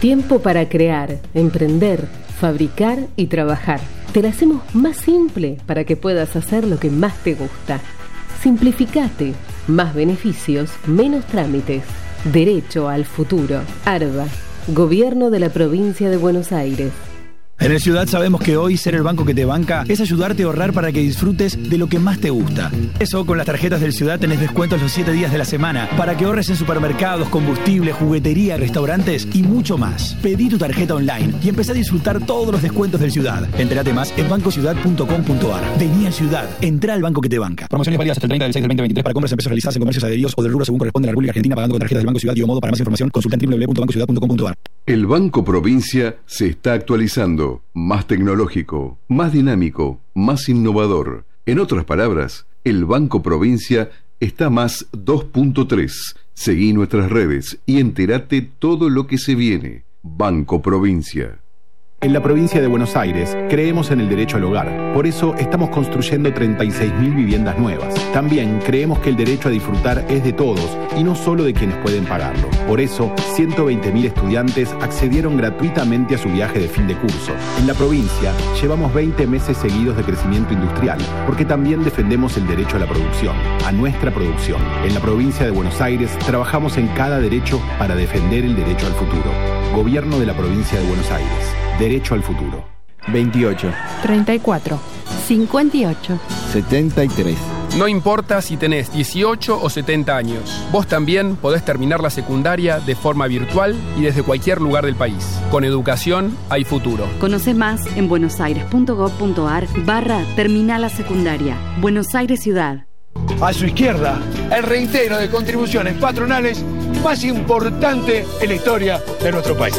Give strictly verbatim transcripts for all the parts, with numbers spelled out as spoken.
Tiempo para crear, emprender, fabricar y trabajar. Te la hacemos más simple para que puedas hacer lo que más te gusta. Simplificate. Más beneficios, menos trámites. Derecho al futuro. ARBA. Gobierno de la Provincia de Buenos Aires. En el Ciudad sabemos que hoy ser el banco que te banca es ayudarte a ahorrar para que disfrutes de lo que más te gusta. Eso, con las tarjetas del Ciudad tenés descuentos los siete días de la semana para que ahorres en supermercados, combustible, juguetería, restaurantes y mucho más. Pedí tu tarjeta online y empecé a disfrutar todos los descuentos del Ciudad. Entérate más en banco ciudad punto com punto ar. Vení al Ciudad, entrá al banco que te banca. Promociones válidas hasta el treinta del seis del veinte veintitrés para compras en pesos realizadas en comercios adheridos o del rubro según corresponde a la República Argentina pagando con tarjetas del Banco Ciudad y o modo. Para más información consulta en doble u doble u doble u punto banco ciudad punto com punto ar. El Banco Provincia se está actualizando, más tecnológico, más dinámico, más innovador. En otras palabras, el Banco Provincia está más dos punto tres. Seguí nuestras redes y entérate todo lo que se viene. Banco Provincia. En la provincia de Buenos Aires creemos en el derecho al hogar. Por eso estamos construyendo treinta y seis mil viviendas nuevas. También creemos que el derecho a disfrutar es de todos y no solo de quienes pueden pagarlo. Por eso, ciento veinte mil estudiantes accedieron gratuitamente a su viaje de fin de curso. En la provincia llevamos veinte meses seguidos de crecimiento industrial, porque también defendemos el derecho a la producción, a nuestra producción. En la provincia de Buenos Aires trabajamos en cada derecho para defender el derecho al futuro. Gobierno de la provincia de Buenos Aires. Derecho al futuro. veintiocho. treinta y cuatro. cincuenta y ocho. setenta y tres. No importa si tenés dieciocho o setenta años, vos también podés terminar la secundaria de forma virtual y desde cualquier lugar del país. Con educación hay futuro. Conoce más en buenosaires.gov.ar barra terminal la secundaria. Buenos Aires Ciudad. A su izquierda, el reintegro de contribuciones patronales más importante en la historia de nuestro país.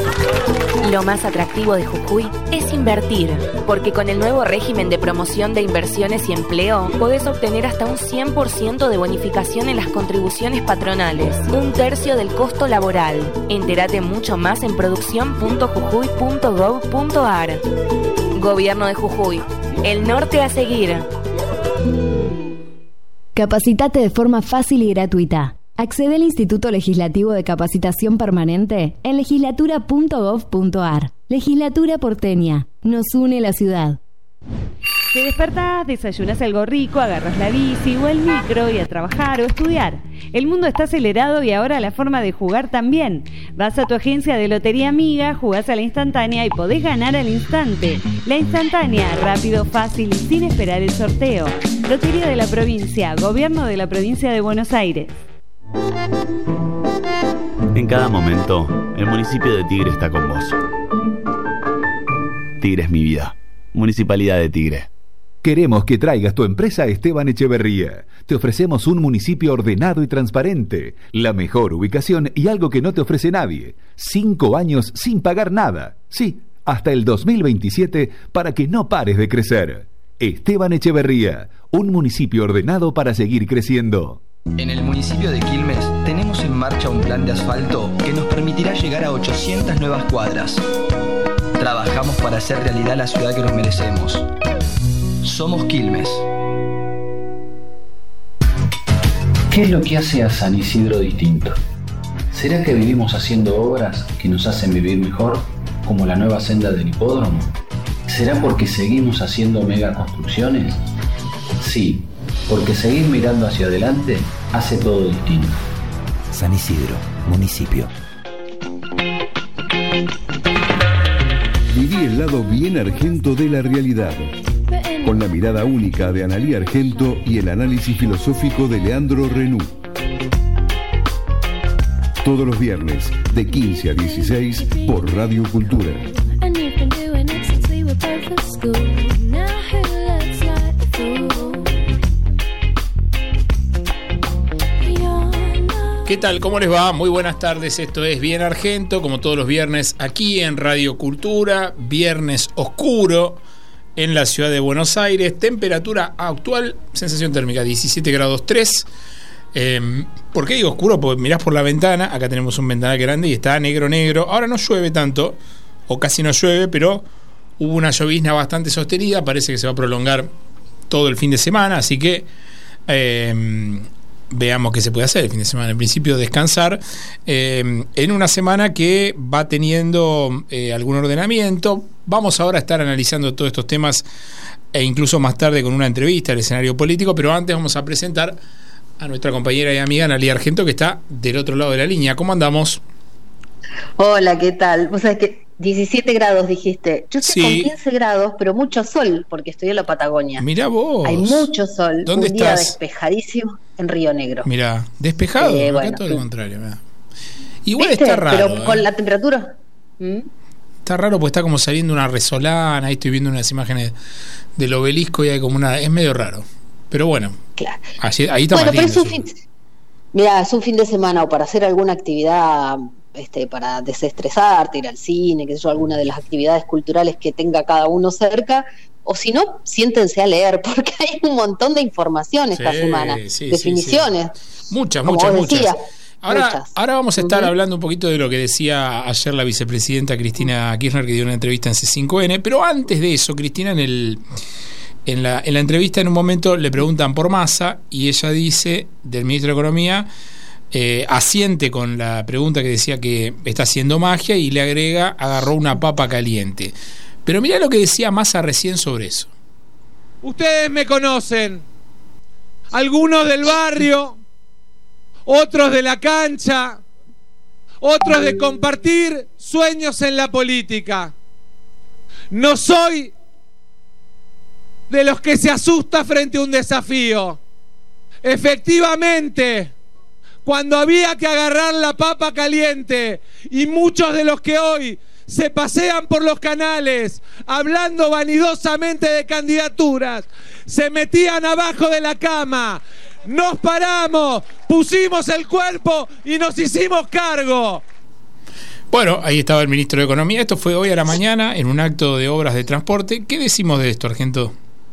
Lo más atractivo de Jujuy es invertir, porque con el nuevo régimen de promoción de inversiones y empleo podés obtener hasta un cien por ciento de bonificación en las contribuciones patronales, un tercio del costo laboral. Entérate mucho más en producción punto jujuy punto gov punto ar. Gobierno de Jujuy, el norte a seguir. Capacitate de forma fácil y gratuita. Accede al Instituto Legislativo de Capacitación Permanente en legislatura punto gov punto ar. Legislatura porteña. Nos une la ciudad. Te despertás, desayunás algo rico, agarras la bici o el micro y a trabajar o estudiar. El mundo está acelerado y ahora la forma de jugar también. Vas a tu agencia de Lotería Amiga, jugás a la instantánea y podés ganar al instante. La instantánea, rápido, fácil y sin esperar el sorteo. Lotería de la Provincia, Gobierno de la Provincia de Buenos Aires. En cada momento, el municipio de Tigre está con vos. Tigre es mi vida. Municipalidad de Tigre. Queremos que traigas tu empresa a Esteban Echeverría. Te ofrecemos un municipio ordenado y transparente, la mejor ubicación y algo que no te ofrece nadie. Cinco años sin pagar nada. Sí, hasta el dos mil veintisiete para que no pares de crecer. Esteban Echeverría, un municipio ordenado para seguir creciendo. En el municipio de Quilmes tenemos en marcha un plan de asfalto que nos permitirá llegar a ochocientas nuevas cuadras. Trabajamos para hacer realidad la ciudad que nos merecemos. Somos Quilmes. ¿Qué es lo que hace a San Isidro distinto? ¿Será que vivimos haciendo obras que nos hacen vivir mejor, como la nueva senda del hipódromo? ¿Será porque seguimos haciendo megaconstrucciones? Sí, porque seguir mirando hacia adelante hace todo distinto. San Isidro, municipio. Viví el lado bien argento de la realidad, con la mirada única de Analía Argento y el análisis filosófico de Leandro Renú. Todos los viernes, de quince a dieciséis, por Radio Cultura. ¿Qué tal? ¿Cómo les va? Muy buenas tardes, esto es Bien Argento, como todos los viernes aquí en Radio Cultura, viernes oscuro en la ciudad de Buenos Aires, temperatura actual, sensación térmica diecisiete grados tres. Eh, ¿Por qué digo oscuro? Porque mirás por la ventana, acá tenemos un ventanal grande y está negro negro, ahora no llueve tanto, o casi no llueve, pero hubo una llovizna bastante sostenida, parece que se va a prolongar todo el fin de semana, así que... Eh, veamos qué se puede hacer el fin de semana. En principio descansar eh, en una semana que va teniendo eh, algún ordenamiento. Vamos ahora a estar analizando todos estos temas e incluso más tarde con una entrevista al escenario político, pero antes vamos a presentar a nuestra compañera y amiga Analía Argento, que está del otro lado de la línea. ¿Cómo andamos? Hola, ¿qué tal? Vos sabés que diecisiete grados dijiste. Yo estoy Sí. con quince grados, pero mucho sol, porque estoy en la Patagonia. Mirá vos. Hay mucho sol. ¿Dónde un día estás? despejadísimo en Río Negro. Mirá, despejado, Eh, acá bueno, todo sí. lo contrario. Mirá. Igual ¿Viste? está raro. Pero con ¿eh? la temperatura. ¿Mm? Está raro porque está como saliendo una resolana. Ahí estoy viendo unas imágenes del obelisco y hay como una. Es medio raro. Pero bueno. Claro. Allí, ahí está Bueno, más pero lindo. es un fin. Mira, es un fin de semana o para hacer alguna actividad, este, para desestresarte, ir al cine, qué sé yo, alguna de las actividades culturales que tenga cada uno cerca. O si no, siéntense a leer, porque hay un montón de información esta Sí, semana, sí, definiciones. sí, sí. Muchas, como muchas, vos muchas. decías, Ahora, muchas. ahora vamos a estar Ujú. hablando un poquito de lo que decía ayer la vicepresidenta Cristina Kirchner, que dio una entrevista en C cinco N, pero antes de eso, Cristina, en el en la, en la entrevista en un momento le preguntan por Massa y ella dice, del ministro de Economía, eh, asiente con la pregunta que decía que está haciendo magia y le agrega, agarró una papa caliente. Pero mirá lo que decía Massa recién sobre eso. Ustedes me conocen, algunos del barrio, otros de la cancha, otros de compartir sueños en la política. No soy de los que se asusta frente a un desafío. Efectivamente, cuando había que agarrar la papa caliente, y muchos de los que hoy se pasean por los canales hablando vanidosamente de candidaturas, se metían abajo de la cama, nos paramos, pusimos el cuerpo y nos hicimos cargo. Bueno, ahí estaba el ministro de Economía. Esto fue hoy a la mañana en un acto de obras de transporte. ¿Qué decimos de esto, Argento?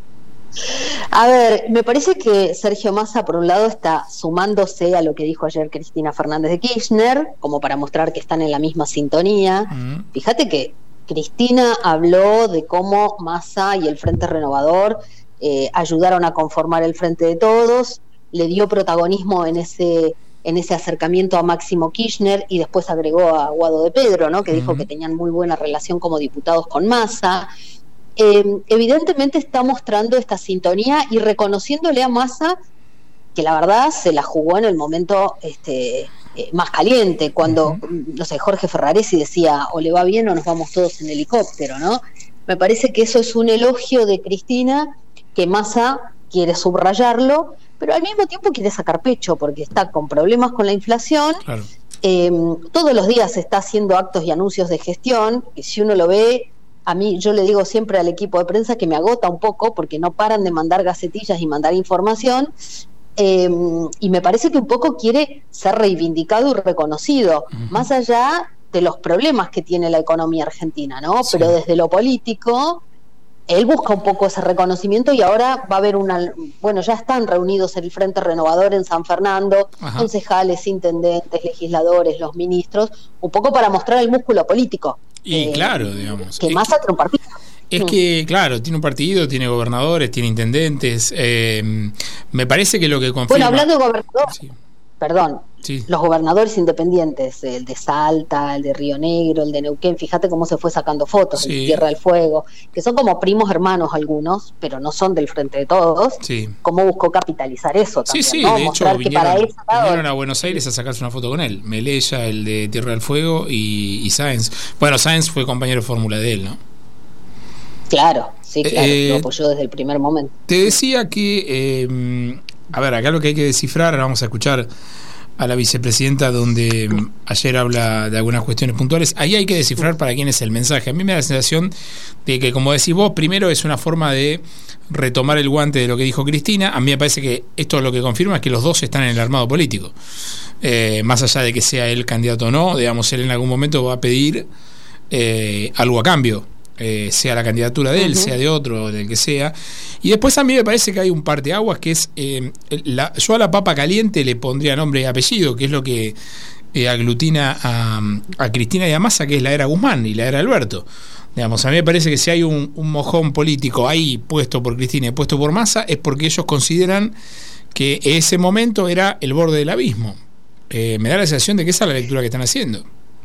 A ver, me parece que Sergio Massa, por un lado, está sumándose a lo que dijo ayer Cristina Fernández de Kirchner, como para mostrar que están en la misma sintonía. Mm. Fíjate que Cristina habló de cómo Massa y el Frente Renovador eh, ayudaron a conformar el Frente de Todos, le dio protagonismo en ese en ese acercamiento a Máximo Kirchner y después agregó a Guado de Pedro, ¿no? Que dijo que tenían muy buena relación como diputados con Massa. Eh, evidentemente está mostrando esta sintonía y reconociéndole a Massa que la verdad se la jugó en el momento este, eh, más caliente, cuando, no sé, Jorge Ferraresi decía o le va bien o nos vamos todos en helicóptero, ¿no? Me parece que eso es un elogio de Cristina, que Massa quiere subrayarlo, pero al mismo tiempo quiere sacar pecho porque está con problemas con la inflación. Claro. Eh, todos los días está haciendo actos y anuncios de gestión, y si uno lo ve, a mí, yo le digo siempre al equipo de prensa que me agota un poco porque no paran de mandar gacetillas y mandar información, eh, y me parece que un poco quiere ser reivindicado y reconocido, uh-huh. más allá de los problemas que tiene la economía argentina, ¿no? Sí. Pero desde lo político, él busca un poco ese reconocimiento y ahora va a haber una, bueno, ya están reunidos el Frente Renovador en San Fernando, Ajá. concejales, intendentes, legisladores, los ministros, un poco para mostrar el músculo político. Y eh, claro, digamos. Que Massa tiene un partido. Es que, claro, tiene un partido, tiene gobernadores, tiene intendentes. Eh, me parece que lo que confirma... Bueno, hablando de gobernador, Sí. perdón, Sí. los gobernadores independientes, el de Salta, el de Río Negro, el de Neuquén, fíjate cómo se fue sacando fotos, Sí. en Tierra del Fuego, que son como primos hermanos algunos, pero no son del Frente de Todos. Sí. ¿Cómo buscó capitalizar eso Sí, también? sí, ¿no? de hecho Mostrar que vinieron, para ese lado- vinieron a Buenos Aires a sacarse una foto con él. Melella, el de Tierra del Fuego, y, y Sáenz. Bueno, Sáenz fue compañero de fórmula de él, ¿no? Claro, sí, claro, Eh, lo apoyó desde el primer momento. Te decía que, eh, a ver, acá lo que hay que descifrar, ahora vamos a escuchar a la vicepresidenta donde mm, ayer habla de algunas cuestiones puntuales. Ahí hay que descifrar para quién es el mensaje. A mí me da la sensación de que, como decís vos, primero es una forma de retomar el guante de lo que dijo Cristina. A mí me parece que esto lo que confirma es que los dos están en el armado político. Eh, más allá de que sea él candidato o no, digamos, él en algún momento va a pedir eh, algo a cambio. Eh, sea la candidatura de él, uh-huh. sea de otro, del que sea. Y después a mí me parece que hay un parteaguas que es, eh, la, yo a la papa caliente le pondría nombre y apellido, que es lo que eh, aglutina a, a Cristina y a Massa, que es la era Guzmán y la era Alberto. Digamos, a mí me parece que si hay un, un mojón político ahí puesto por Cristina y puesto por Massa, es porque ellos consideran que ese momento era el borde del abismo. Eh, me da la sensación de que esa es la lectura que están haciendo.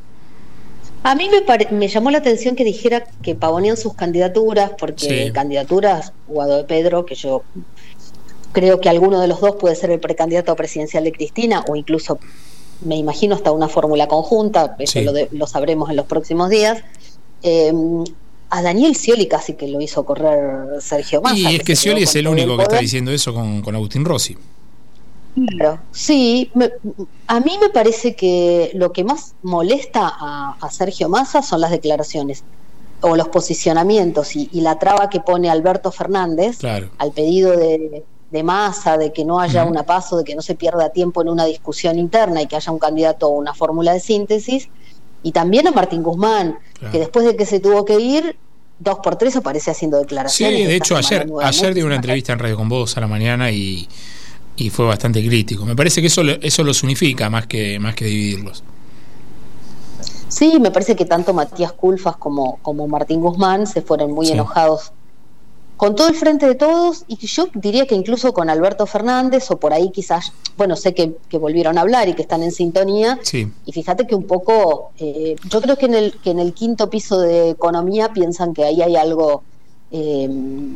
A mí me, pare- me llamó la atención que dijera que pavonean sus candidaturas, porque Sí. candidaturas, Guado de Pedro, que yo creo que alguno de los dos puede ser el precandidato presidencial de Cristina, o incluso me imagino hasta una fórmula conjunta, eso Sí. lo, de- lo sabremos en los próximos días. Eh, a Daniel Scioli casi que lo hizo correr Sergio Massa. Y es que se quedó Scioli es con el todo único que está poder. diciendo eso con, con Agustín Rossi. Claro, sí, me- a mí me parece que lo que más molesta a, a Sergio Massa son las declaraciones o los posicionamientos y, y la traba que pone Alberto Fernández Claro. al pedido de, de Massa, de que no haya Ujú. una paso, de que no se pierda tiempo en una discusión interna y que haya un candidato o una fórmula de síntesis, y también a Martín Guzmán, Claro. que después de que se tuvo que ir, dos por tres aparece haciendo Sí, declaraciones. de esta hecho semana ayer nuevamente. ayer dio una entrevista en Radio Con Vos a la mañana y, y fue bastante crítico. Me parece que eso lo- eso los unifica más que más que dividirlos. Sí, me parece que tanto Matías Culfas como, como Martín Guzmán se fueron muy Sí. enojados con todo el frente de todos, y yo diría que incluso con Alberto Fernández, o por ahí quizás, bueno, sé que, que volvieron a hablar y que están en sintonía, Sí. y fíjate que un poco, eh, yo creo que en el que en el quinto piso de economía piensan que ahí hay algo eh,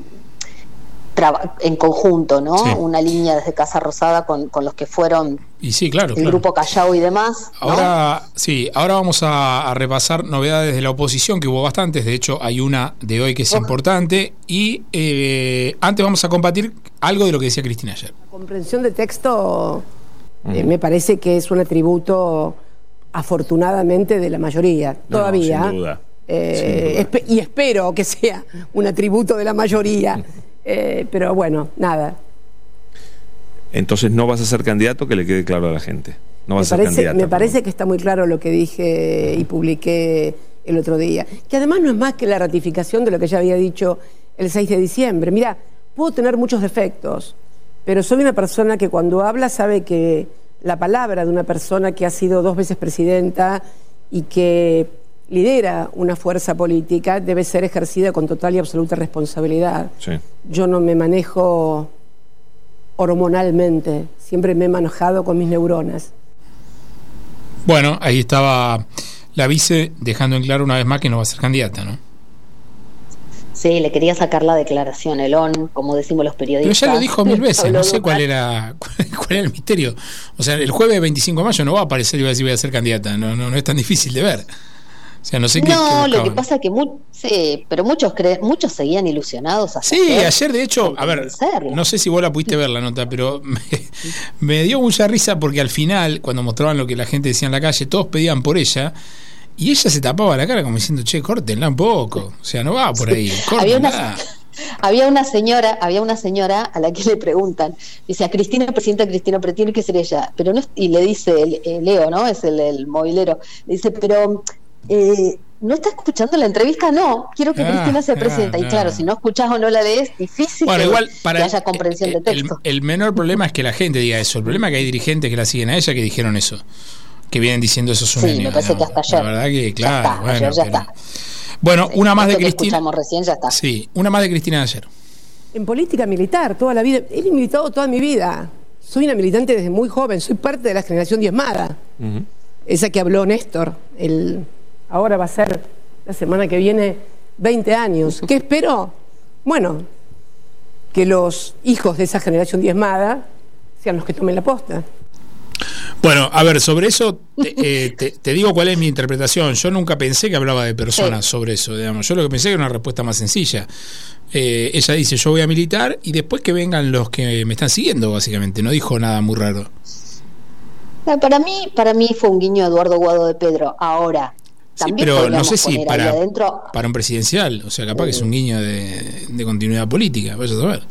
traba- en conjunto, ¿no? Sí. Una línea desde Casa Rosada con, con los que fueron Y sí, claro, el claro. grupo Callao y demás, ¿no? Ahora, sí, ahora vamos a, a repasar novedades de la oposición, que hubo bastantes, de hecho hay una de hoy que es importante, y eh, antes vamos a compartir algo de lo que decía Cristina ayer. Comprensión de texto eh, me parece que es un atributo afortunadamente de la mayoría, No, todavía. sin duda. Eh, Sin duda. espe- y espero que sea un atributo de la mayoría. Eh, pero bueno, nada. Entonces no vas a ser candidato, que le quede claro a la gente. No Me vas a ser parece, candidata. me parece que está muy claro lo que dije y publiqué el otro día. Que además no es más que la ratificación de lo que ya había dicho el seis de diciembre. Mira, puedo tener muchos defectos, pero soy una persona que cuando habla sabe que la palabra de una persona que ha sido dos veces presidenta y que lidera una fuerza política debe ser ejercida con total y absoluta responsabilidad. Sí. Yo no me manejo hormonalmente, siempre me he manejado con mis neuronas. Bueno, ahí estaba la vice dejando en claro una vez más que no va a ser candidata, ¿no? Sí, le quería sacar la declaración, el on, como decimos los Pero periodistas. ya lo dijo mil veces, Habló no de sé un- cuál era cuál era el misterio. O sea, el jueves veinticinco de mayo no va a aparecer y va a decir voy a ser candidata, no, no, no es tan difícil de ver. O sea, no sé qué. No, qué lo que buscaban. pasa es que mu- sí, pero muchos cre- muchos seguían ilusionados. hasta Sí, ayer. ayer de hecho, a ver, no sé si vos la pudiste ver la nota, pero me, me dio mucha risa porque al final, cuando mostraban lo que la gente decía en la calle, todos pedían por ella y ella se tapaba la cara como diciendo, che, córtenla un poco. O sea, no va por ahí, Había córtenla. una, había una señora, había una señora a la que le preguntan, dice, a Cristina, presidenta Cristina, pero tiene que ser ella, pero no es- y le dice el- el Leo, ¿no? Es el, el movilero, le dice, pero eh, ¿no está escuchando la entrevista? No, quiero que Ah, Cristina sea ah, presidenta. Y ah. claro, si no escuchás o no la lees, difícil Bueno, que, igual para que haya comprensión de el, texto. el menor problema es que la gente diga eso. El problema es que hay dirigentes que la siguen a ella que dijeron eso, que vienen diciendo eso es un Sí, año. me parece que hasta ayer. La verdad que, Ya claro, está, bueno, ayer ya pero- está. Bueno, una más de Esto que Cristina. escuchamos recién ya está. Sí, una más de Cristina de ayer. En política militar, toda la vida. He militado toda mi vida. Soy una militante desde muy joven, soy parte de la generación diezmada. Esa que habló Néstor. El, ahora va a ser la semana que viene veinte años. ¿Qué espero? Bueno, que los hijos de esa generación diezmada sean los que tomen la posta. Bueno, a ver, sobre eso te, eh, te, te digo cuál es mi interpretación. Yo nunca pensé que hablaba de personas sobre eso, digamos. Yo lo que pensé que era una respuesta más sencilla. Eh, ella dice, yo voy a militar y después que vengan los que me están siguiendo, básicamente. No dijo nada muy raro. Eh, Para mí, para mí fue un guiño a Eduardo Guado de Pedro. Ahora, Sí, también pero no podríamos sé si poner ahí para, adentro. para un presidencial. O sea, capaz que es un guiño de, de continuidad política. Vaya a saber.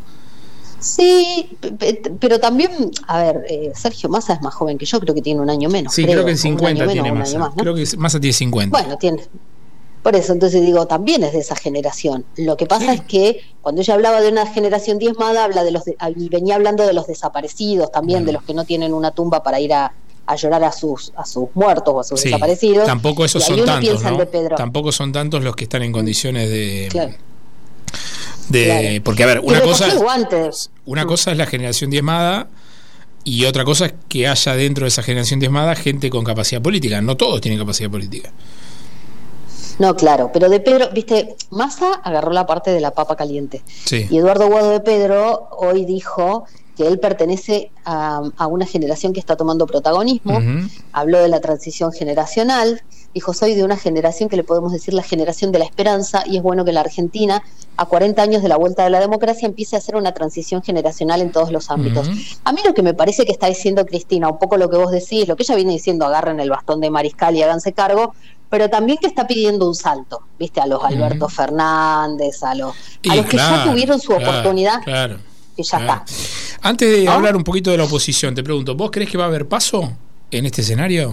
Sí, pe- pe- pero también, a ver, eh, Sergio Massa es más joven que yo, creo que tiene un año menos. Sí, creo, que en un año cincuenta menos, tiene un Massa. año más, ¿no? Creo que Massa tiene cincuenta. Bueno, tiene. Por eso, entonces digo, también es de esa generación. Lo que pasa es que cuando ella hablaba de una generación diezmada, habla de los de- y venía hablando de los desaparecidos también, de los que no tienen una tumba para ir a, a llorar a sus a sus muertos o a sus Sí, desaparecidos. tampoco esos Y ahí son uno tantos, piensa en ¿no? de Pedro. Tampoco son tantos los que están en condiciones de... Claro. de Claro. porque, a ver, Y una recogió cosa, es, guantes. una cosa es la generación diezmada y otra cosa es que haya dentro de esa generación diezmada gente con capacidad política. No todos tienen capacidad política. No, claro, pero de Pedro, viste, Massa agarró la parte de la papa caliente. Sí. Y Eduardo Guado de Pedro hoy dijo que él pertenece a, a una generación que está tomando protagonismo. Uh-huh. Habló de la transición generacional. Dijo, soy de una generación que le podemos decir la generación de la esperanza, y es bueno que la Argentina, a cuarenta años de la vuelta de la democracia, empiece a hacer una transición generacional en todos los ámbitos. Uh-huh. A mí lo que me parece que está diciendo Cristina, un poco lo que vos decís, lo que ella viene diciendo, agarren el bastón de mariscal y háganse cargo, pero también que está pidiendo un salto, viste, a los Alberto uh-huh. Fernández, a los, a los que claro, ya tuvieron su claro, oportunidad, claro, que ya claro. está. Antes de ¿no? hablar un poquito de la oposición, te pregunto, ¿vos crees que va a haber paso en este escenario?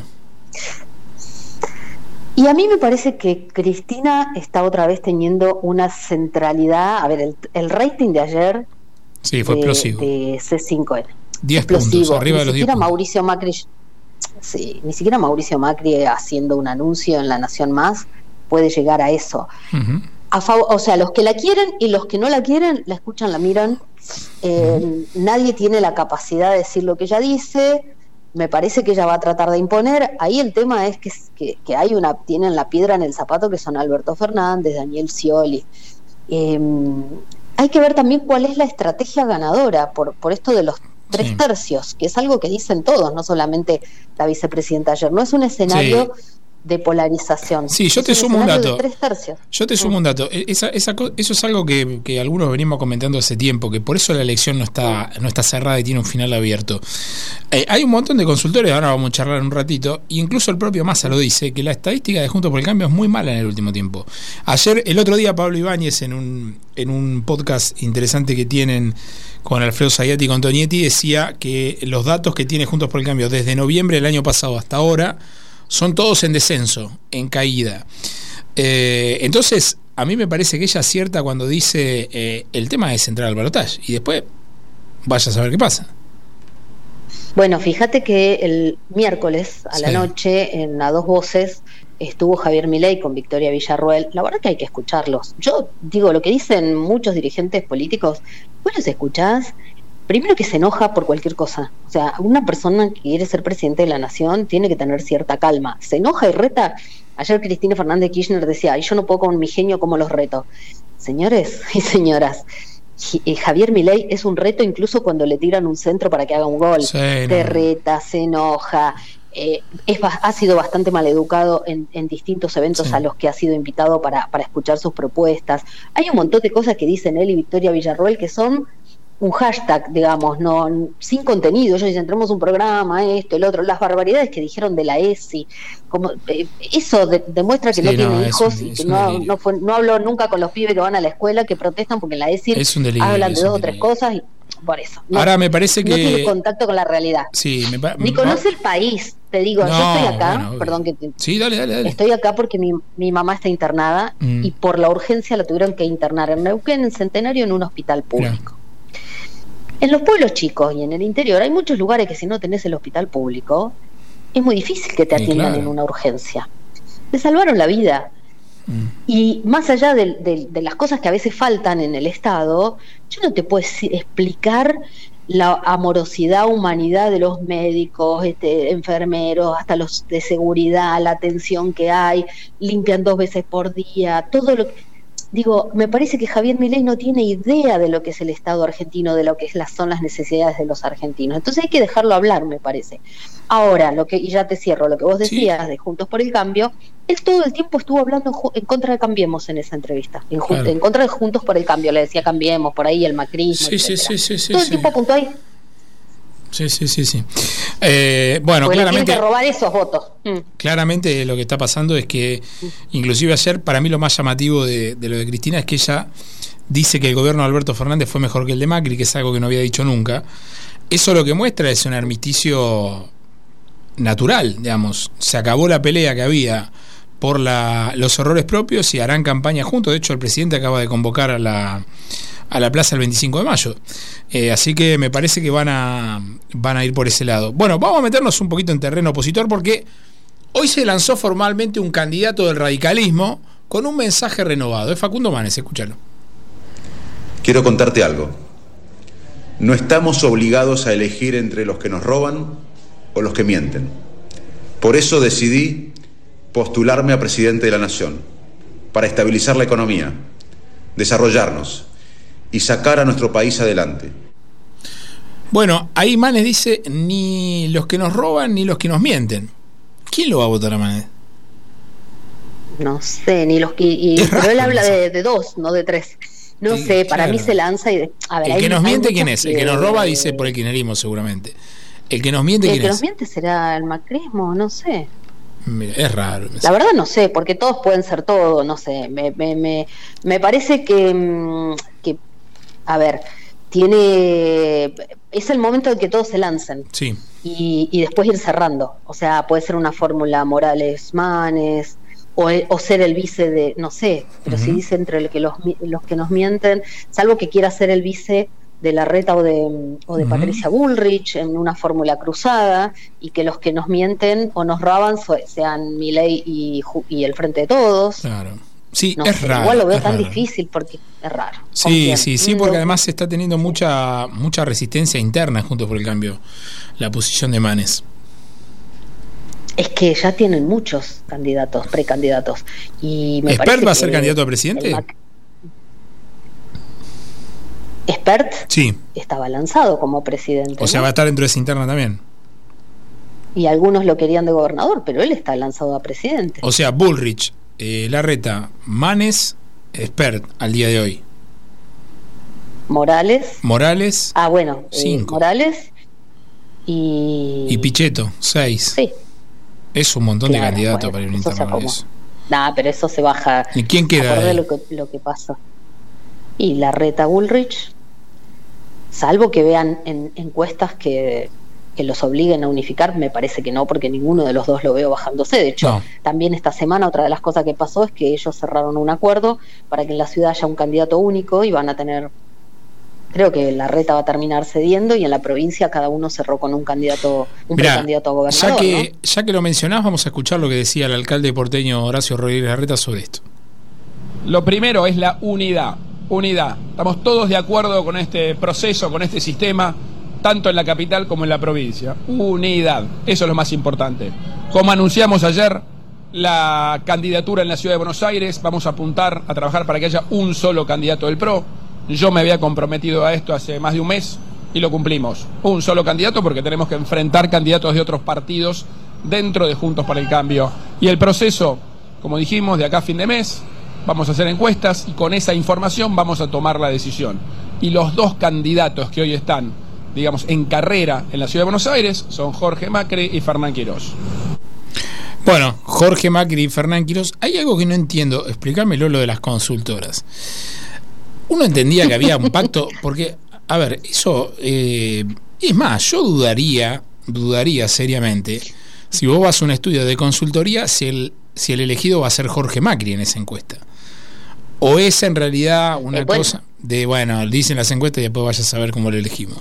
Y a mí me parece que Cristina está otra vez teniendo una centralidad. A ver, el, el rating de ayer sí, fue de, explosivo. de C cinco N. diez puntos, arriba ni de los diez siquiera puntos. Mauricio Macri, sí, ni siquiera Mauricio Macri haciendo un anuncio en La Nación Más puede llegar a eso. Uh-huh. A favor, o sea, los que la quieren y los que no la quieren, la escuchan, la miran. Eh, uh-huh. Nadie tiene la capacidad de decir lo que ella dice. Me parece que ella va a tratar de imponer. Ahí el tema es que, que, que hay una, tienen la piedra en el zapato, que son Alberto Fernández, Daniel Scioli. Eh, hay que ver también cuál es la estrategia ganadora por, por esto de los tres sí. tercios, que es algo que dicen todos, no solamente la vicepresidenta ayer. No es un escenario sí. de polarización. Sí, yo es te un sumo un dato. De tres tercios. Yo te sumo un dato. Esa, esa, eso es algo que, que algunos venimos comentando hace tiempo, que por eso la elección no está, no está cerrada y tiene un final abierto. Eh, hay un montón de consultores, ahora vamos a charlar un ratito, e incluso el propio Massa lo dice, que la estadística de Juntos por el Cambio es muy mala en el último tiempo. Ayer, el otro día, Pablo Ibáñez, en un, en un podcast interesante que tienen con Alfredo Zayati y con Tonietti, decía que los datos que tiene Juntos por el Cambio desde noviembre del año pasado hasta ahora son todos en descenso, en caída. Eh, entonces, a mí me parece que ella acierta cuando dice eh, el tema es entrar al balotaje y después vaya a saber qué pasa. Bueno, fíjate que el miércoles a sí. la noche, en A Dos Voces, estuvo Javier Milei con Victoria Villarruel. La verdad que hay que escucharlos. Yo digo, lo que dicen muchos dirigentes políticos, vos los escuchás, primero que se enoja por cualquier cosa. O sea, una persona que quiere ser presidente de la nación tiene que tener cierta calma. Se enoja y reta. Ayer Cristina Fernández de Kirchner decía, ay, yo no puedo con mi genio, ¿cómo los reto? Señores y señoras, Javier Milei es un reto incluso cuando le tiran un centro para que haga un gol. Sí, no. Te reta, se enoja. Eh, es, ha sido bastante maleducado en, en distintos eventos sí. a los que ha sido invitado para, para escuchar sus propuestas. Hay un montón de cosas que dicen él y Victoria Villarruel que son un hashtag, digamos, no sin contenido. Ellos dicen, tenemos un programa, esto, el otro, las barbaridades que dijeron de la E S I, como eh, eso de, demuestra que sí, no tiene no, hijos un, y que no, no, fue, no habló nunca con los pibes que van a la escuela, que protestan porque en la E S I es un delirio, hablan de dos o tres cosas y por eso. No, Ahora me parece que no tiene contacto con la realidad. Sí, me pa- Ni conoce el país, te digo, no, yo estoy acá, bueno, perdón que te, sí, dale, dale, dale. Estoy acá porque mi, mi mamá está internada mm. y por la urgencia la tuvieron que internar en Neuquén, en Centenario, en un hospital público. Claro. En los pueblos chicos y en el interior hay muchos lugares que si no tenés el hospital público es muy difícil que te atiendan sí, claro. en una urgencia. Te salvaron la vida. Mm. Y más allá de, de, de las cosas que a veces faltan en el Estado, yo no te puedo explicar la amorosidad, humanidad de los médicos, este, enfermeros, hasta los de seguridad, la atención que hay, limpian dos veces por día, todo lo que... Digo, me parece que Javier Milei no tiene idea de lo que es el Estado argentino, de lo que son las necesidades de los argentinos. Entonces hay que dejarlo hablar, me parece. Ahora, lo que y ya te cierro, lo que vos decías sí. de Juntos por el Cambio, él todo el tiempo estuvo hablando en contra de Cambiemos en esa entrevista, en, claro. en contra de Juntos por el Cambio, le decía Cambiemos, por ahí el macrismo, sí, sí, sí, sí, sí, todo sí, el tiempo apuntó ahí. Sí, sí, sí, sí. Eh, bueno, porque claramente tiene que robar esos votos. Mm. Claramente lo que está pasando es que, inclusive ayer, para mí lo más llamativo de, de lo de Cristina es que ella dice que el gobierno de Alberto Fernández fue mejor que el de Macri, que es algo que no había dicho nunca. Eso lo que muestra es un armisticio natural, digamos. Se acabó la pelea que había por la, los errores propios y harán campaña juntos. De hecho, el presidente acaba de convocar a la a la plaza el veinticinco de mayo. Eh, así que me parece que van a van a ir por ese lado. Bueno, vamos a meternos un poquito en terreno opositor porque hoy se lanzó formalmente un candidato del radicalismo con un mensaje renovado. Es Facundo Manes, escúchalo. Quiero contarte algo. No estamos obligados a elegir entre los que nos roban o los que mienten. Por eso decidí postularme a presidente de la Nación, para estabilizar la economía, desarrollarnos y sacar a nuestro país adelante. Bueno, ahí Manes dice, ni los que nos roban ni los que nos mienten. ¿Quién lo va a votar a Manes? No sé, ni los que... Y, pero raro, él habla de, de dos, no de tres. No sí, sé, para claro. mí se lanza y... De, a ver, el que nos miente, ¿quién es? Que, el que nos roba dice por el kirchnerismo seguramente. El que nos miente, ¿quién es? El que nos miente será el macrismo, no sé. Mira, es raro. La verdad no sé, porque todos pueden ser todo, no sé. Me, me, me, me parece que, que, a ver, tiene... Es el momento en que todos se lancen. Sí. Y, y después ir cerrando. O sea, puede ser una fórmula Morales-Manes... O, o ser el vice de, no sé, pero uh-huh. si dice entre el que los, los que nos mienten, salvo que quiera ser el vice de Larreta o de, o de uh-huh. Patricia Bullrich en una fórmula cruzada, y que los que nos mienten o nos roban sean Milei y, y el Frente de Todos. Claro. Sí, no es sé, raro. Igual lo veo es tan raro. difícil porque es raro. Sí, sí, sí, porque además se está teniendo mucha, mucha resistencia interna Juntos por el Cambio, la posición de Manes. Es que ya tienen muchos candidatos, precandidatos. Y me ¿Expert va a ser que candidato a presidente? Mac... ¿Expert? Sí. Estaba lanzado como presidente. O sea, ¿no? va a estar dentro de esa interna también. Y algunos lo querían de gobernador, pero él está lanzado a presidente. O sea, Bullrich, eh, Larreta, Manes, Expert al día de hoy. Morales. Morales. Ah, bueno. Cinco. Eh, Morales. Y... Y Pichetto, seis. Sí. Es un montón claro, de candidatos bueno, para ir a un eso interno con eso. Nah, pero eso se baja. ¿Y quién queda? De lo que, lo que pasa. Y Larreta, Bullrich, salvo que vean en encuestas que, que los obliguen a unificar, me parece que no, porque ninguno de los dos lo veo bajándose. De hecho, no. También esta semana otra de las cosas que pasó es que ellos cerraron un acuerdo para que en la ciudad haya un candidato único y van a tener... Creo que Larreta va a terminar cediendo y en la provincia cada uno cerró con un candidato, un Mirá, precandidato a gobernador. Ya que, ¿no? ya que lo mencionás, vamos a escuchar lo que decía el alcalde porteño Horacio Rodríguez Larreta sobre esto. Lo primero es la unidad. Unidad. Estamos todos de acuerdo con este proceso, con este sistema, tanto en la capital como en la provincia. Unidad. Eso es lo más importante. Como anunciamos ayer, la candidatura en la ciudad de Buenos Aires, vamos a apuntar a trabajar para que haya un solo candidato del P R O. Yo me había comprometido a esto hace más de un mes y lo cumplimos. Un solo candidato porque tenemos que enfrentar candidatos de otros partidos dentro de Juntos para el Cambio. Y el proceso, como dijimos, de acá a fin de mes, vamos a hacer encuestas y con esa información vamos a tomar la decisión. Y los dos candidatos que hoy están, digamos, en carrera en la Ciudad de Buenos Aires son Jorge Macri y Fernán Quirós. Bueno, Jorge Macri y Fernán Quirós. Hay algo que no entiendo, explícamelo lo de las consultoras. Uno entendía que había un pacto, porque, a ver, eso, eh, es más, yo dudaría, dudaría seriamente, si vos vas a un estudio de consultoría, si el, si el elegido va a ser Jorge Macri en esa encuesta. O es en realidad una eh, bueno. cosa de, bueno, dicen las encuestas y después vaya a saber cómo lo elegimos.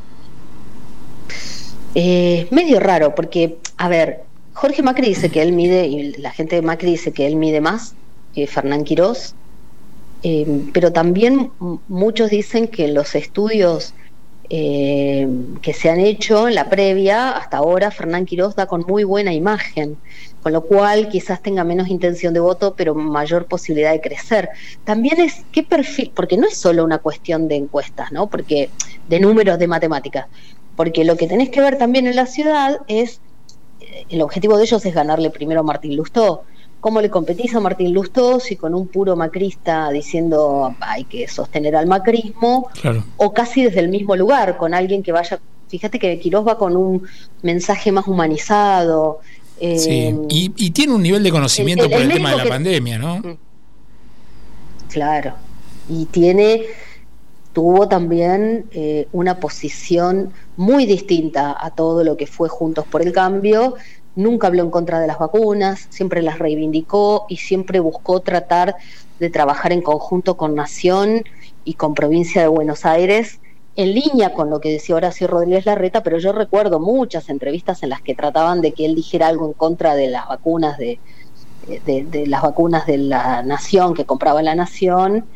Eh, medio raro, porque, a ver, Jorge Macri dice que él mide, y la gente de Macri dice que él mide más que Fernán Quirós. Eh, pero también muchos dicen que los estudios eh, que se han hecho en la previa, hasta ahora Fernán Quirós da con muy buena imagen, con lo cual quizás tenga menos intención de voto, pero mayor posibilidad de crecer. También es qué perfil, porque no es solo una cuestión de encuestas, ¿no? Porque de números, de matemáticas, porque lo que tenés que ver también en la ciudad es, el objetivo de ellos es ganarle primero a Martín Lustó. ¿Cómo le competís a Martín Lustó si con un puro macrista diciendo hay que sostener al macrismo? Claro. O casi desde el mismo lugar, con alguien que vaya... Fíjate que Quirós va con un mensaje más humanizado. Eh, sí, y, y tiene un nivel de conocimiento el, el, el por el tema de la que, pandemia, ¿no? Claro. Y tiene... tuvo también eh, una posición muy distinta a todo lo que fue Juntos por el Cambio. Nunca habló en contra de las vacunas, siempre las reivindicó y siempre buscó tratar de trabajar en conjunto con Nación y con Provincia de Buenos Aires, en línea con lo que decía Horacio Rodríguez Larreta, pero yo recuerdo muchas entrevistas en las que trataban de que él dijera algo en contra de las vacunas de, de, de las vacunas de la Nación, que compraba la Nación,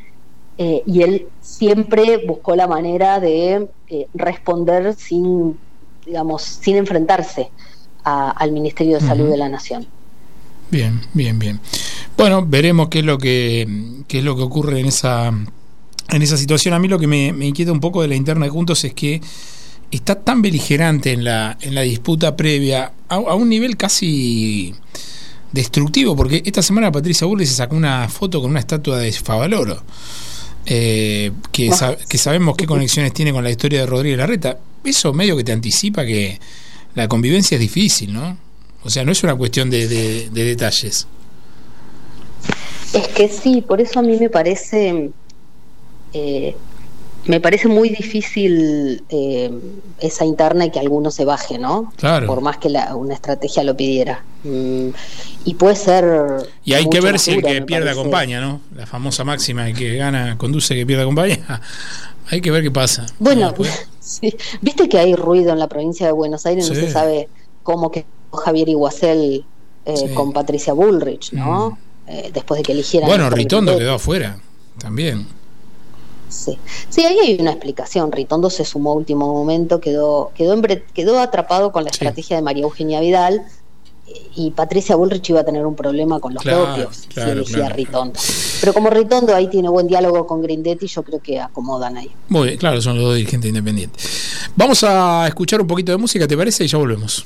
eh, y él siempre buscó la manera de eh, responder sin, digamos, sin enfrentarse a, al Ministerio de Salud uh-huh. de la Nación. Bien, bien, bien. Bueno, veremos qué es lo que qué es lo que ocurre en esa en esa situación. A mí lo que me, me inquieta un poco de la interna de Juntos es que está tan beligerante en la en la disputa previa a, a un nivel casi destructivo, porque esta semana Patricia Bullrich se sacó una foto con una estatua de Favaloro, eh, que, no. sab- que sabemos qué conexiones tiene con la historia de Rodríguez Larreta. Eso medio que te anticipa que la convivencia es difícil, ¿no? O sea, no es una cuestión de, de, de detalles. Es que sí, por eso a mí me parece eh, me parece muy difícil eh, esa interna y que alguno se baje, ¿no? Claro. Por más que la, una estrategia lo pidiera. Mm, y puede ser... Y hay que ver si el dura, que pierde parece. acompaña, ¿no? La famosa máxima, el que gana conduce, que pierde acompaña. Hay que ver qué pasa. Bueno, sí. Viste que hay ruido en la provincia de Buenos Aires, sí. No se sabe cómo que Javier Iguacel eh, sí. con Patricia Bullrich, ¿no? Mm. Eh, después de que eligieran... Bueno, Ritondo quedó afuera también. Sí, sí, ahí hay una explicación. Ritondo se sumó a último momento, quedó quedó, empre- quedó atrapado con la sí. estrategia de María Eugenia Vidal, y Patricia Bullrich iba a tener un problema con los claro, propios claro, si elegía claro, Ritondo. claro. Pero como Ritondo ahí tiene buen diálogo con Grindetti, yo creo que acomodan ahí. Muy bien, claro, son los dos dirigentes independientes. Vamos a escuchar un poquito de música, ¿te parece? Y ya volvemos.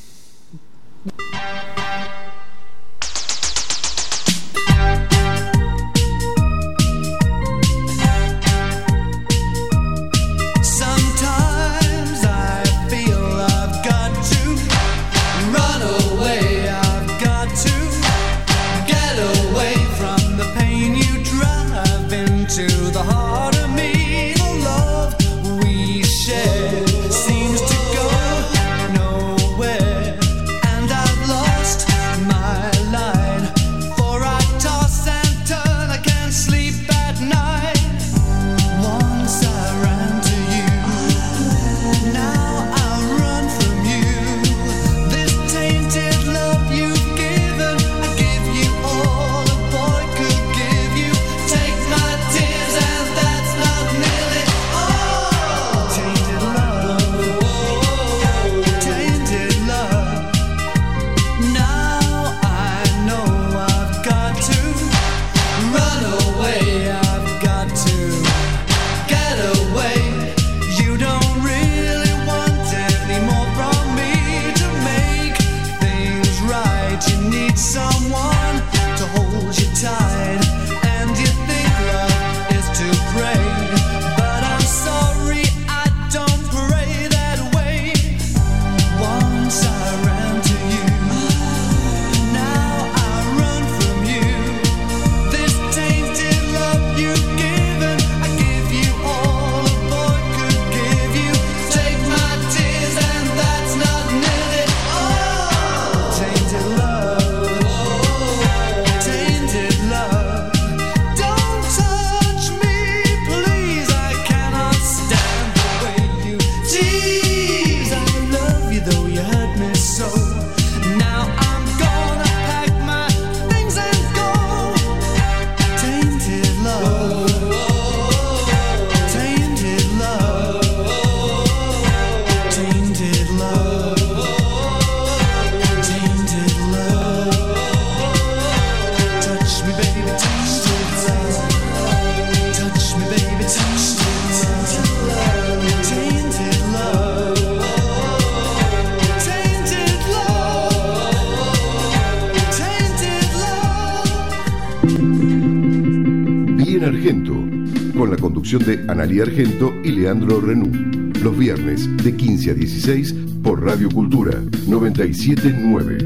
Con la conducción de Analía Argento y Leandro Renú. Los viernes de quince a dieciséis por Radio Cultura noventa y siete nueve.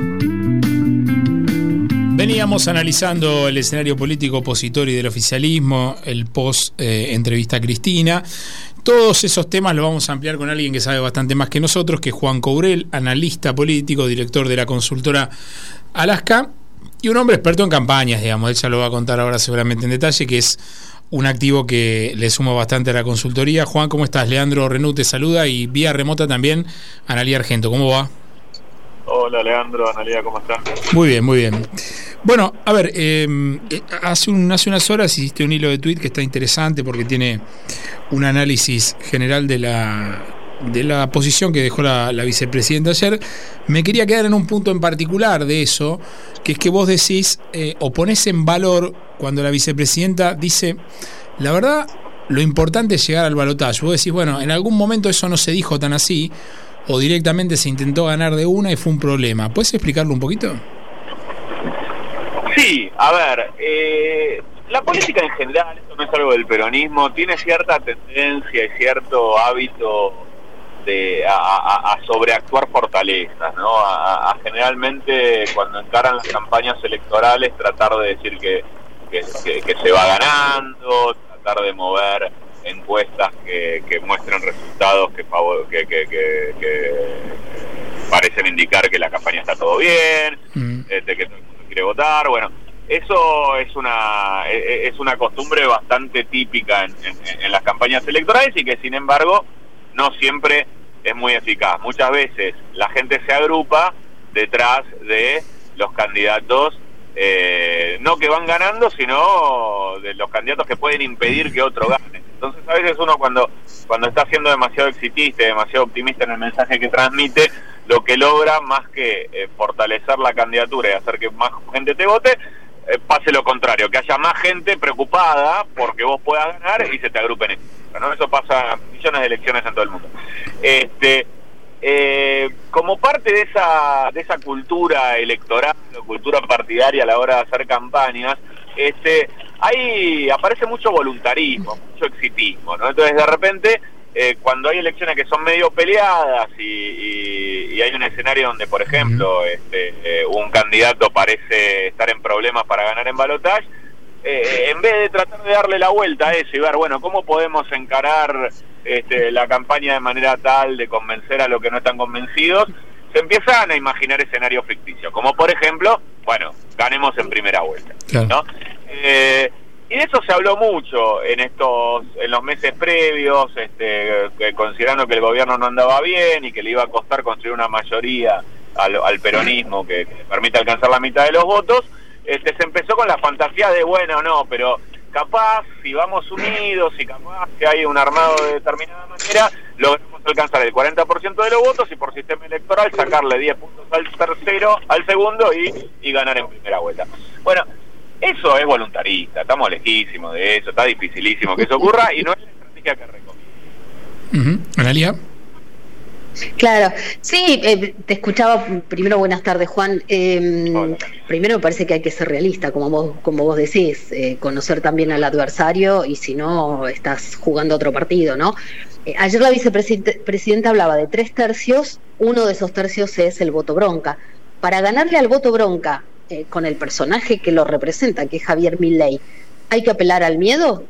Veníamos analizando el escenario político opositor y del oficialismo, el post eh, entrevista a Cristina. Todos esos temas los vamos a ampliar con alguien que sabe bastante más que nosotros, que es Juan Courel, analista político, director de la consultora Alaska, y un hombre experto en campañas, digamos. Él ya lo va a contar ahora seguramente en detalle, que es un activo que le suma bastante a la consultoría. Juan, ¿cómo estás? Leandro Renú te saluda, y vía remota también Analía Argento. ¿Cómo va? Hola Leandro, Analía, ¿cómo están? Muy bien, muy bien. Bueno, a ver, eh, hace, un, hace unas horas hiciste un hilo de tuit que está interesante porque tiene un análisis general de la de la posición que dejó la, la vicepresidenta ayer. Me quería quedar en un punto en particular de eso, que es que vos decís, eh, o ponés en valor cuando la vicepresidenta dice, la verdad, lo importante es llegar al balotaje. Vos decís, bueno, en algún momento eso no se dijo tan así, o directamente se intentó ganar de una y fue un problema. ¿Puedes explicarlo un poquito? Sí, a ver, eh, la política en general, esto no es algo del peronismo, tiene cierta tendencia y cierto hábito de a, a, a sobreactuar fortalezas, ¿no? A, a generalmente cuando encaran las campañas electorales tratar de decir que, que, que, que se va ganando, tratar de mover encuestas que, que muestren resultados que, favor, que, que, que, que parecen indicar que la campaña está todo bien, mm. este, que todo el mundo quiere votar, bueno. Eso es una es una costumbre bastante típica en, en, en las campañas electorales y que sin embargo no siempre es muy eficaz. Muchas veces la gente se agrupa detrás de los candidatos, eh, no que van ganando, sino de los candidatos que pueden impedir que otro gane. Entonces a veces uno cuando cuando está siendo demasiado exitista, demasiado optimista en el mensaje que transmite, lo que logra más que eh, fortalecer la candidatura y hacer que más gente te vote, eh, pase lo contrario, que haya más gente preocupada porque vos puedas ganar y se te agrupen en esto, ¿no? Eso pasa en millones de elecciones en todo el mundo. Este, eh, como parte de esa de esa cultura electoral, cultura partidaria a la hora de hacer campañas, este, ahí aparece mucho voluntarismo, mucho exitismo, ¿no? Entonces de repente eh, cuando hay elecciones que son medio peleadas y, y, y hay un escenario donde, por ejemplo, este, eh, un candidato parece estar en problemas para ganar en balotaje, eh, en vez de tratar de darle la vuelta a eso y ver, bueno, cómo podemos encarar este, la campaña de manera tal de convencer a los que no están convencidos, se empiezan a imaginar escenarios ficticios, como por ejemplo, bueno, ganemos en primera vuelta, claro, ¿no? Eh, y de eso se habló mucho en estos en los meses previos, este, que, considerando que el gobierno no andaba bien y que le iba a costar construir una mayoría al, al peronismo que, que le permita alcanzar la mitad de los votos. Este, se empezó con la fantasía de, bueno, no, pero capaz, si vamos unidos, y capaz que hay un armado de determinada manera, logramos alcanzar el cuarenta por ciento de los votos y por sistema electoral sacarle diez puntos al tercero, al segundo y, y ganar en primera vuelta. Bueno, eso es voluntarista, estamos lejísimos de eso, está dificilísimo que eso ocurra y no es la estrategia que recomiendo. Uh-huh. ¿Analia? Claro, sí, eh, te escuchaba. Primero, buenas tardes, Juan. Eh, primero, me parece que hay que ser realista, como vos, como vos decís, eh, conocer también al adversario y si no, estás jugando otro partido, ¿no? Eh, ayer la vicepresidenta hablaba de tres tercios, uno de esos tercios es el voto bronca. Para ganarle al voto bronca, eh, con el personaje que lo representa, que es Javier Milei, ¿hay que apelar al miedo?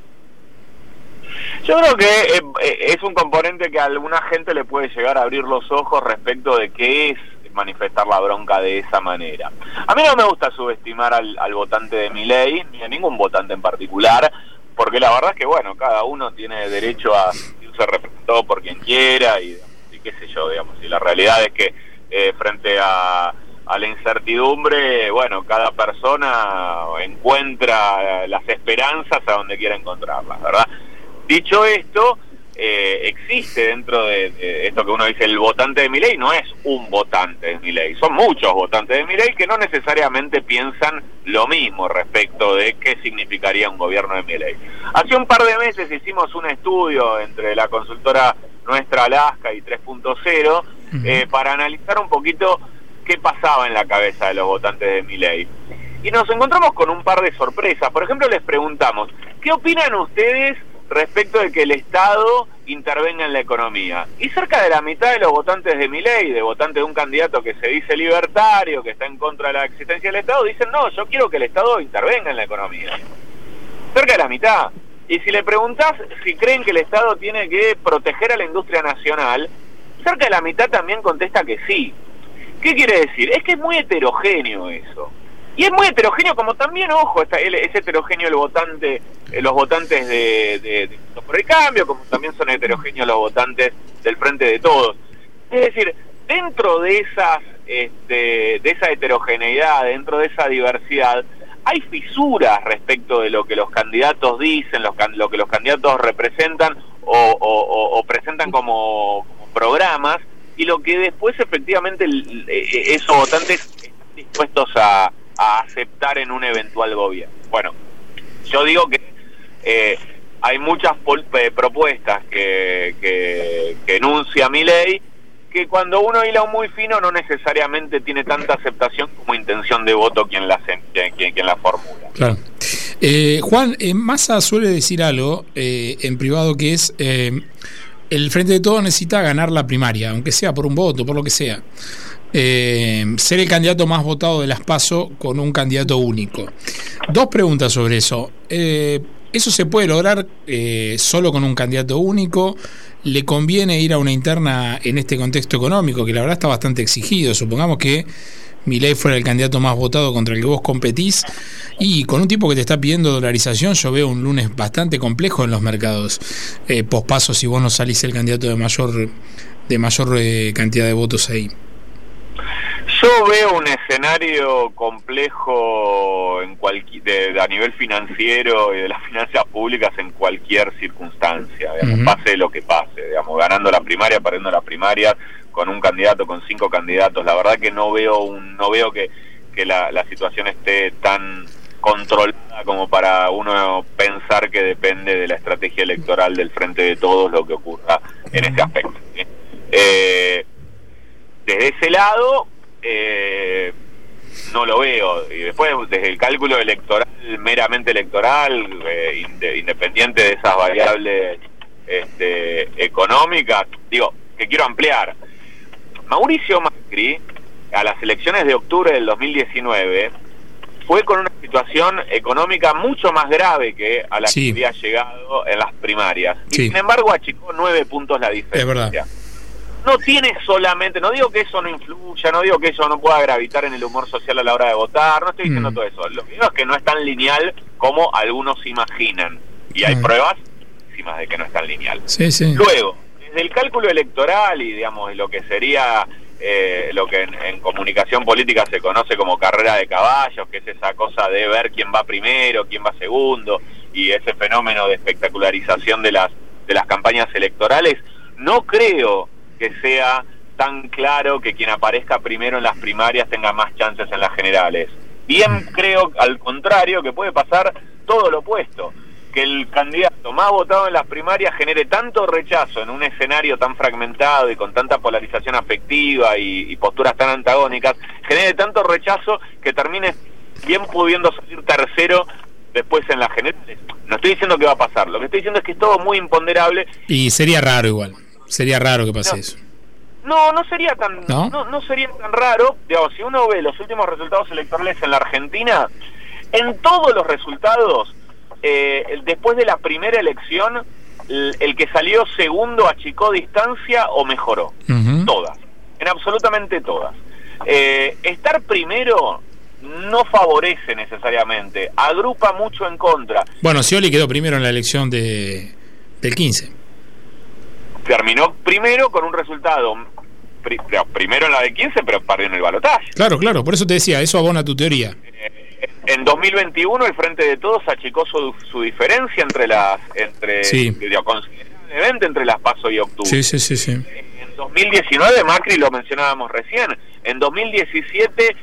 Yo creo que eh, es un componente que a alguna gente le puede llegar a abrir los ojos respecto de qué es manifestar la bronca de esa manera. A mí no me gusta subestimar al, al votante de Milei, ni a ningún votante en particular, porque la verdad es que, bueno, cada uno tiene derecho a sentirse representado por quien quiera y, y qué sé yo, digamos, y la realidad es que eh, frente a, a la incertidumbre, bueno, cada persona encuentra las esperanzas a donde quiera encontrarlas, ¿verdad? Dicho esto, eh, existe dentro de, de esto que uno dice el votante de Milei, no es un votante de Milei, son muchos votantes de Milei que no necesariamente piensan lo mismo respecto de qué significaría un gobierno de Milei. Hace un par de meses hicimos un estudio entre la consultora nuestra Alaska y tres punto cero eh, para analizar un poquito qué pasaba en la cabeza de los votantes de Milei. Y nos encontramos con un par de sorpresas. Por ejemplo, les preguntamos, ¿qué opinan ustedes respecto de que el Estado intervenga en la economía? Y cerca de la mitad de los votantes de Milei, de votantes de un candidato que se dice libertario, que está en contra de la existencia del Estado, dicen, no, yo quiero que el Estado intervenga en la economía. Cerca de la mitad. Y si le preguntás si creen que el Estado tiene que proteger a la industria nacional, cerca de la mitad también contesta que sí. ¿Qué quiere decir? Es que es muy heterogéneo eso. Y es muy heterogéneo, como también, ojo, está, es heterogéneo el votante, eh, los votantes de, de, de por el Cambio, como también son heterogéneos los votantes del Frente de Todos. Es decir, dentro de esas este, de esa heterogeneidad, dentro de esa diversidad, hay fisuras respecto de lo que los candidatos dicen, los, lo que los candidatos representan o, o, o presentan como, como programas, y lo que después efectivamente esos votantes están dispuestos a, a aceptar en un eventual gobierno. Bueno, yo digo que eh, hay muchas propuestas que, que, que enuncia Milei, que cuando uno hila muy fino no necesariamente tiene tanta aceptación como intención de voto quien la, quien, quien la formula. Claro. Eh, Juan, eh, Massa suele decir algo eh, en privado, que es eh, el Frente de Todos necesita ganar la primaria, aunque sea por un voto, por lo que sea. Eh, ser el candidato más votado de las PASO con un candidato único. Dos preguntas sobre eso. Eh, ¿Eso se puede lograr eh, solo con un candidato único? ¿Le conviene ir a una interna en este contexto económico, que la verdad está bastante exigido? Supongamos que Milei fuera el candidato más votado contra el que vos competís, y con un tipo que te está pidiendo dolarización, yo veo un lunes bastante complejo en los mercados eh, pospaso si vos no salís el candidato de mayor de mayor eh, cantidad de votos ahí. Yo veo un escenario complejo en cualquier, de, de, a nivel financiero y de las finanzas públicas en cualquier circunstancia, digamos, uh-huh. pase lo que pase, digamos, ganando la primaria, perdiendo la primaria, con un candidato, con cinco candidatos. La verdad que no veo un, no veo que, que la, la situación esté tan controlada como para uno pensar que depende de la estrategia electoral del Frente de Todos lo que ocurra en ese aspecto. ¿Sí? Eh, desde ese lado eh, no lo veo, y después desde el cálculo electoral, meramente electoral, eh, inde, independiente de esas variables este, económicas, digo, que quiero ampliar. Mauricio Macri, a las elecciones de octubre del dos mil diecinueve, fue con una situación económica mucho más grave que a la sí. que había llegado en las primarias. Y sí. sin embargo achicó nueve puntos la diferencia. Es verdad. No tiene solamente, no digo que eso no influya, no digo que eso no pueda gravitar en el humor social a la hora de votar, no estoy diciendo mm. todo eso. Lo que digo es que no es tan lineal como algunos imaginan. Y hay mm. pruebas de que no es tan lineal. Sí, sí. Luego, desde el cálculo electoral y digamos lo que sería eh, lo que en, en comunicación política se conoce como carrera de caballos, que es esa cosa de ver quién va primero, quién va segundo, y ese fenómeno de espectacularización de las de las campañas electorales, no creo que sea tan claro que quien aparezca primero en las primarias tenga más chances en las generales. Bien creo, al contrario, que puede pasar todo lo opuesto, que el candidato más votado en las primarias genere tanto rechazo en un escenario tan fragmentado y con tanta polarización afectiva y, y posturas tan antagónicas, genere tanto rechazo que termine bien pudiendo salir tercero después en las generales. No estoy diciendo que va a pasar, lo que estoy diciendo es que es todo muy imponderable. Y sería raro igual, sería raro que pase no, eso. No, no sería tan ¿No? ¿No? no sería tan raro. Digamos, si uno ve los últimos resultados electorales en la Argentina, en todos los resultados, Eh, después de la primera elección, el, el que salió segundo achicó distancia o mejoró. Uh-huh. Todas, en absolutamente todas. Eh, estar primero no favorece necesariamente, agrupa mucho en contra. Bueno, Scioli quedó primero en la elección de del quince. Terminó primero con un resultado pri, primero en la de quince, pero perdió en el balotaje. Claro, claro, por eso te decía, eso abona tu teoría. Eh, En dos mil veintiuno el Frente de Todos achicó su, su diferencia entre las entre sí. digo, considerablemente entre las PASO y octubre. Sí, sí, sí, sí. En dos mil diecinueve Macri lo mencionábamos recién. En dos mil diecisiete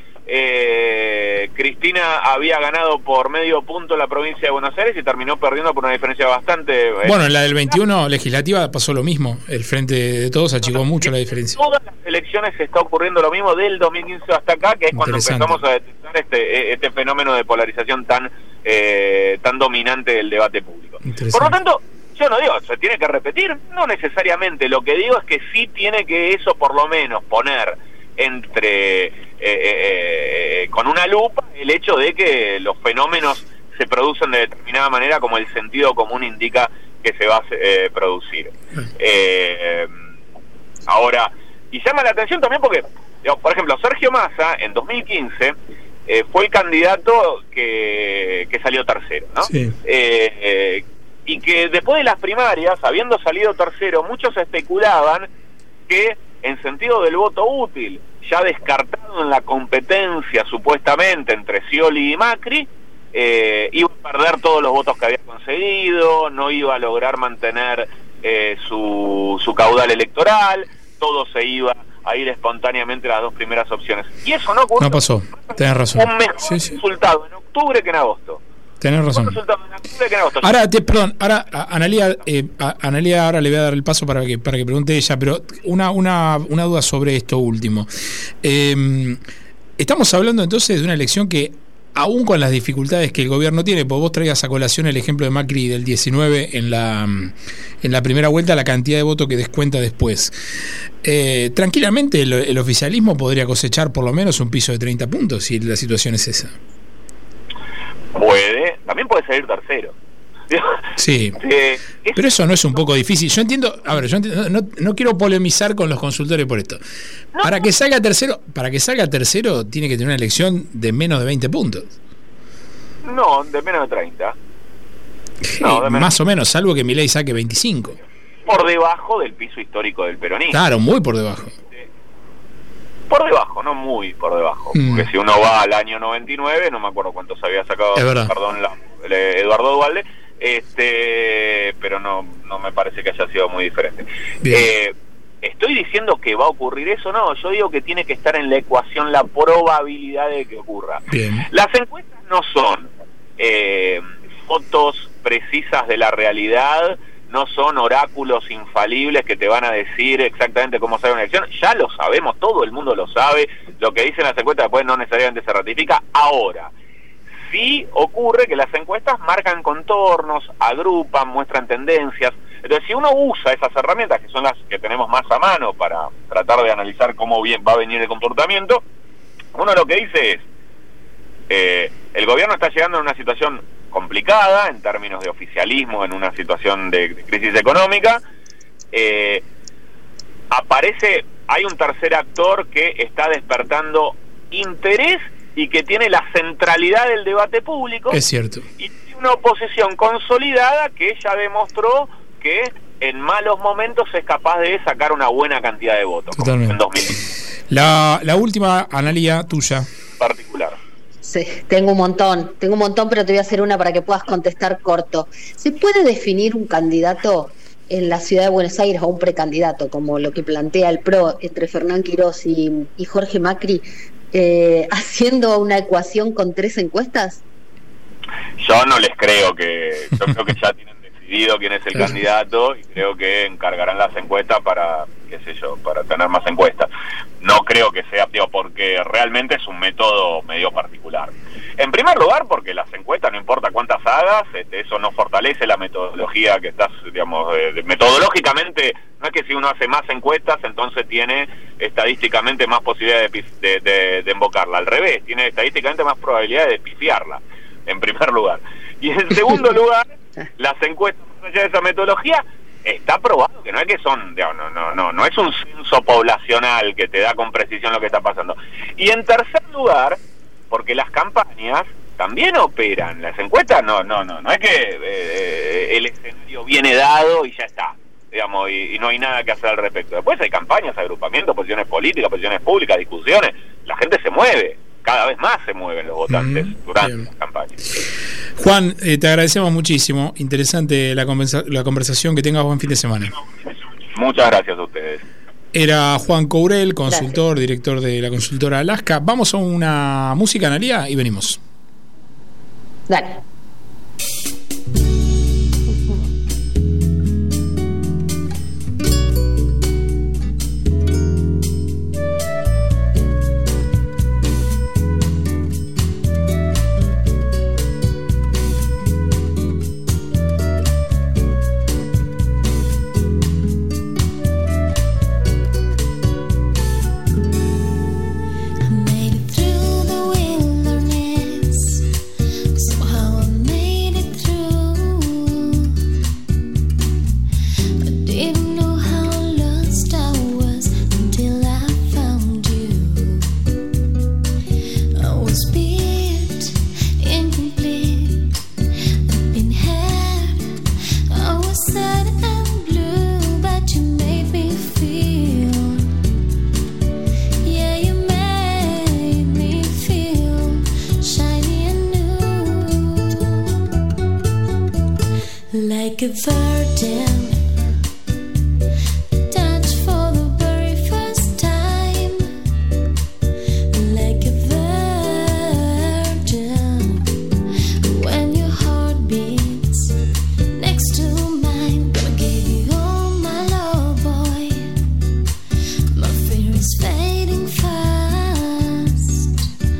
eh, Cristina había ganado por medio punto la provincia de Buenos Aires y terminó perdiendo por una diferencia bastante. Eh, bueno, en la del veintiuno legislativa pasó lo mismo. El Frente de Todos achicó mucho la diferencia. Todas las elecciones se está ocurriendo lo mismo del dos mil quince hasta acá, que es cuando empezamos a detectar este este fenómeno de polarización tan eh, tan dominante del debate público. Por lo tanto, yo no digo, ¿se tiene que repetir? No necesariamente. Lo que digo es que sí tiene que eso por lo menos poner entre eh, eh, con una lupa el hecho de que los fenómenos se producen de determinada manera como el sentido común indica que se va a eh, producir. Eh, ahora, y llama la atención también porque, digamos, por ejemplo, Sergio Massa en dos mil quince eh, fue el candidato que, que salió tercero, ¿no? Sí. Eh, eh, y que después de las primarias, habiendo salido tercero, muchos especulaban que en sentido del voto útil, ya descartado en la competencia supuestamente entre Scioli y Macri, eh, iba a perder todos los votos que había conseguido, no iba a lograr mantener eh, su, su caudal electoral, todo se iba a ir espontáneamente las dos primeras opciones. Y eso no ocurrió. No pasó, tenés razón. Un mejor sí, sí. resultado en octubre que en agosto. Tenés razón. Un resultado en octubre que en agosto. Ahora, te, perdón, ahora a Analía, eh, a Analía ahora le voy a dar el paso para que para que pregunte ella, pero una una una duda sobre esto último. Eh, estamos hablando entonces de una elección que, aún con las dificultades que el gobierno tiene, porque vos traigas a colación el ejemplo de Macri del diecinueve en la en la primera vuelta, la cantidad de votos que descuenta después. Eh, tranquilamente el, el oficialismo podría cosechar por lo menos un piso de treinta puntos si la situación es esa. Puede, también puede salir tercero. Sí, eh, pero eso no es un poco difícil. Yo entiendo, a ver, yo entiendo, no, no quiero polemizar con los consultores por esto. No. Para que salga tercero, para que salga tercero tiene que tener una elección de menos de veinte puntos. No, de menos de treinta. No, de menos. Más o menos, salvo que Milei saque veinticinco. Por debajo del piso histórico del peronismo. Claro, muy por debajo. Por debajo, no muy por debajo. Mm. Porque si uno va al año noventa y nueve, no me acuerdo cuántos había sacado, perdón, la, Eduardo Duhalde, este, pero no, no me parece que haya sido muy diferente. Eh, ¿Estoy diciendo que va a ocurrir eso? No, yo digo que tiene que estar en la ecuación la probabilidad de que ocurra. Bien. Las encuestas no son eh, fotos precisas de la realidad, no son oráculos infalibles que te van a decir exactamente cómo sale una elección. Ya lo sabemos, todo el mundo lo sabe. Lo que dicen las encuestas después no necesariamente se ratifica. Ahora, sí ocurre que las encuestas marcan contornos, agrupan, muestran tendencias. Entonces, si uno usa esas herramientas, que son las que tenemos más a mano para tratar de analizar cómo bien va a venir el comportamiento, uno lo que dice es, eh, el gobierno está llegando a una situación complicada en términos de oficialismo, en una situación de, de crisis económica. Eh, aparece, hay un tercer actor que está despertando interés y que tiene la centralidad del debate público. Es cierto. Y tiene una oposición consolidada que ya demostró que en malos momentos es capaz de sacar una buena cantidad de votos. Totalmente. En dos mil diez. La, la última, Analía, tuya. Particular. Sí, tengo un montón, tengo un montón, pero te voy a hacer una para que puedas contestar corto. ¿Se puede definir un candidato en la ciudad de Buenos Aires o un precandidato, como lo que plantea el P R O entre Fernán Quirós y, y Jorge Macri, eh, haciendo una ecuación con tres encuestas? Yo no les creo que, yo creo que ya tienen decidido quién es el candidato y creo que encargarán las encuestas para, qué sé yo, para tener más encuestas. No creo que sea, tío, porque realmente es un método medio particular. En primer lugar, porque las encuestas, no importa cuántas hagas, este, eso no fortalece la metodología que estás, digamos, de, de, metodológicamente, no es que si uno hace más encuestas, entonces tiene estadísticamente más posibilidad de, de, de, de embocarla. Al revés, tiene estadísticamente más probabilidad de pifiarla, en primer lugar. Y en segundo lugar, las encuestas, más allá de esa metodología, está probado que no es que son, no, no, no, no es un censo poblacional que te da con precisión lo que está pasando. Y en tercer lugar, porque las campañas también operan, las encuestas no, no, no, no es que eh, el escenario viene dado y ya está, digamos, y, y no hay nada que hacer al respecto. Después hay campañas, agrupamientos, posiciones políticas, posiciones públicas, discusiones, la gente se mueve, cada vez más se mueven los votantes mm, durante bien. las campañas. Juan, eh, te agradecemos muchísimo, interesante la, conversa- la conversación, que tengas buen fin de semana. Muchas gracias a ustedes. Era Juan Courel, consultor, gracias. Director de la consultora Alaska. Vamos a una música, Analía, y venimos. Dale. Somehow I'm Like a virgin, touch for the very first time. Like a virgin, when your heart beats next to mine. Gonna give you all my love, boy. My fear is fading fast.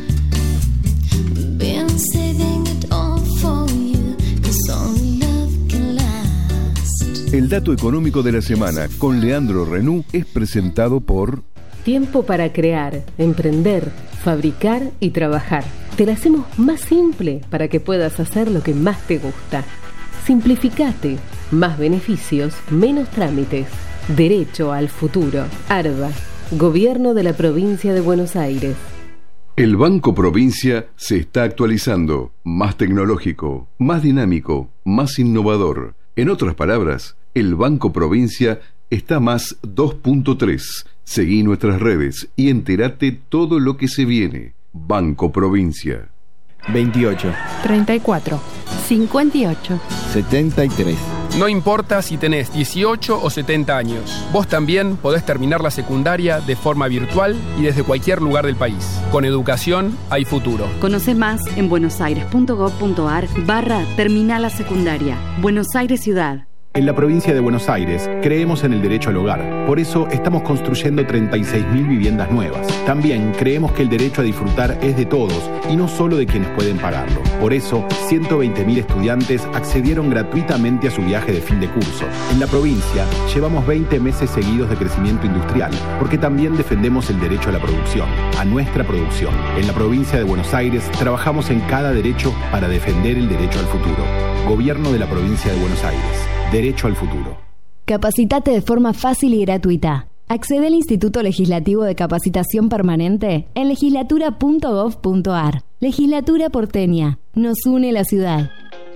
Been saving it all for you, 'cause only love can last. El dato económico de la semana con Leandro Renú es presentado por Tiempo para crear, emprender, fabricar y trabajar. Te la hacemos más simple para que puedas hacer lo que más te gusta. Simplificate. Más beneficios, menos trámites. Derecho al futuro. ARBA. Gobierno de la Provincia de Buenos Aires. El Banco Provincia se está actualizando, más tecnológico, más dinámico, más innovador. En otras palabras, el Banco Provincia está más dos punto tres. Seguí nuestras redes y entérate todo lo que se viene. Banco Provincia. veintiocho, treinta y cuatro, cincuenta y ocho. setenta y tres. No importa si tenés dieciocho o setenta años, vos también podés terminar la secundaria de forma virtual y desde cualquier lugar del país. Con educación hay futuro. Conoce más en buenosaires.gov.ar barra terminal la secundaria. Buenos Aires Ciudad. En la provincia de Buenos Aires creemos en el derecho al hogar. Por eso estamos construyendo treinta y seis mil viviendas nuevas. También creemos que el derecho a disfrutar es de todos y no solo de quienes pueden pagarlo. Por eso, ciento veinte mil estudiantes accedieron gratuitamente a su viaje de fin de curso. En la provincia llevamos veinte meses seguidos de crecimiento industrial, porque también defendemos el derecho a la producción, a nuestra producción. En la provincia de Buenos Aires trabajamos en cada derecho para defender el derecho al futuro. Gobierno de la provincia de Buenos Aires. Derecho al futuro. Capacitate de forma fácil y gratuita. Accede al Instituto Legislativo de Capacitación Permanente en legislatura punto gov punto ar. Legislatura porteña. Nos une la ciudad.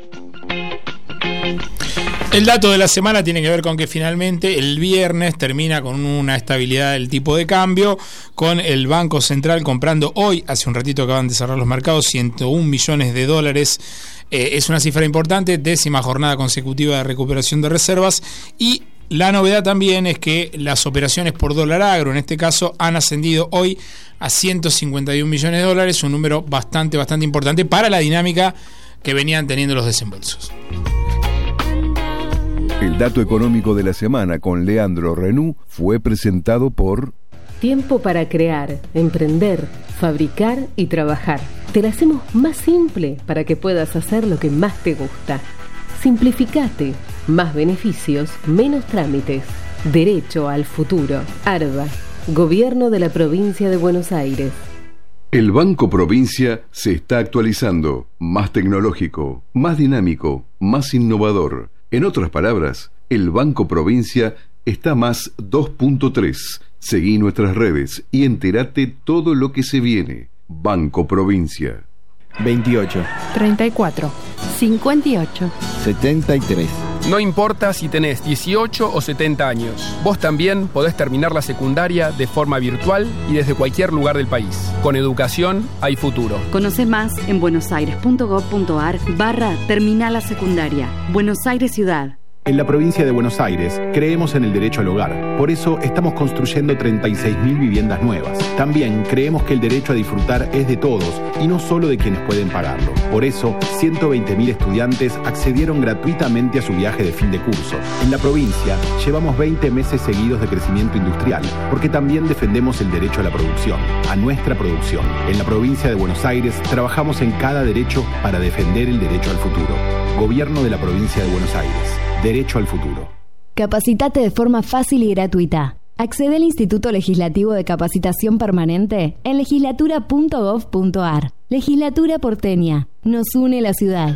El dato de la semana tiene que ver con que finalmente el viernes termina con una estabilidad del tipo de cambio, con el Banco Central comprando hoy, hace un ratito acaban de cerrar los mercados, ciento un millones de dólares. Eh, es una cifra importante, décima jornada consecutiva de recuperación de reservas, y la novedad también es que las operaciones por dólar agro, en este caso, han ascendido hoy a ciento cincuenta y un millones de dólares, un número bastante, bastante importante para la dinámica que venían teniendo los desembolsos. El dato económico de la semana con Leandro Renú fue presentado por Tiempo para crear, emprender, fabricar y trabajar. Te la hacemos más simple para que puedas hacer lo que más te gusta. Simplificate. Más beneficios, menos trámites. Derecho al futuro. ARBA. Gobierno de la Provincia de Buenos Aires. El Banco Provincia se está actualizando, más tecnológico, más dinámico, más innovador. En otras palabras, el Banco Provincia está más dos punto tres. Seguí nuestras redes y entérate todo lo que se viene. Banco Provincia. veintiocho, treinta y cuatro, cincuenta y ocho. setenta y tres. No importa si tenés dieciocho o setenta años, vos también podés terminar la secundaria de forma virtual y desde cualquier lugar del país. Con educación hay futuro. Conoce más en buenosaires.gov.ar barra terminal la secundaria. Buenos Aires Ciudad. En la provincia de Buenos Aires creemos en el derecho al hogar. Por eso estamos construyendo treinta y seis mil viviendas nuevas. También creemos que el derecho a disfrutar es de todos y no solo de quienes pueden pagarlo. Por eso, ciento veinte mil estudiantes accedieron gratuitamente a su viaje de fin de curso. En la provincia llevamos veinte meses seguidos de crecimiento industrial, porque también defendemos el derecho a la producción, a nuestra producción. En la provincia de Buenos Aires trabajamos en cada derecho para defender el derecho al futuro. Gobierno de la provincia de Buenos Aires. Derecho al futuro. Capacitate de forma fácil y gratuita. Accede al Instituto Legislativo de Capacitación Permanente en legislatura punto gov punto ar. Legislatura porteña. Nos une la ciudad.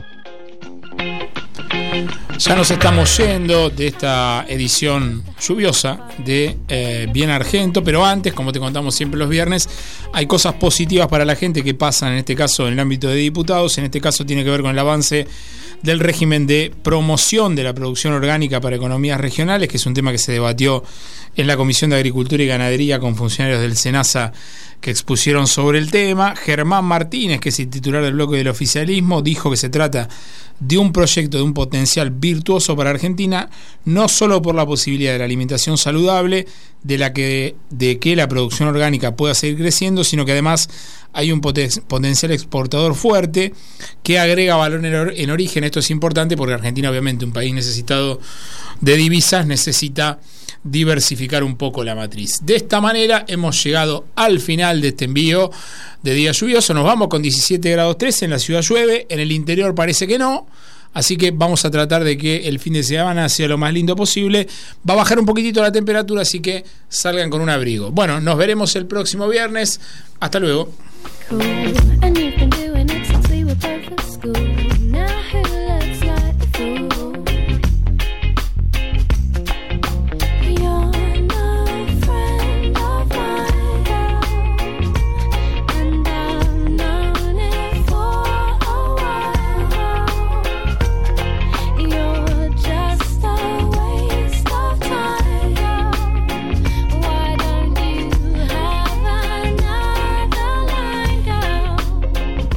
Ya nos estamos yendo de esta edición lluviosa de eh, Bien Argento, pero antes, como te contamos siempre los viernes, hay cosas positivas para la gente que pasan, en este caso en el ámbito de diputados. En este caso tiene que ver con el avance del régimen de promoción de la producción orgánica para economías regionales, que es un tema que se debatió en la Comisión de Agricultura y Ganadería con funcionarios del SENASA que expusieron sobre el tema. Germán Martínez, que es el titular del bloque del oficialismo, dijo que se trata de un proyecto de un potencial virtuoso para Argentina, no solo por la posibilidad de la alimentación saludable, de la que de que la producción orgánica pueda seguir creciendo, sino que además hay un poten- potencial exportador fuerte que agrega valor en, or- en origen. Esto es importante porque Argentina, obviamente, un país necesitado de divisas, necesita diversificar un poco la matriz. De esta manera hemos llegado al final de este envío de día lluvioso. Nos vamos con diecisiete grados tres, en la ciudad llueve, en el interior parece que no, así que vamos a tratar de que el fin de semana sea lo más lindo posible. Va a bajar un poquitito la temperatura, así que salgan con un abrigo. Bueno, nos veremos el próximo viernes. Hasta luego. Cool. And you've been doing it since we were both at school. Now who looks like a fool? You're no friend of mine, and I've known it for a while. You're just a waste of time. Why don't you have another line, girl?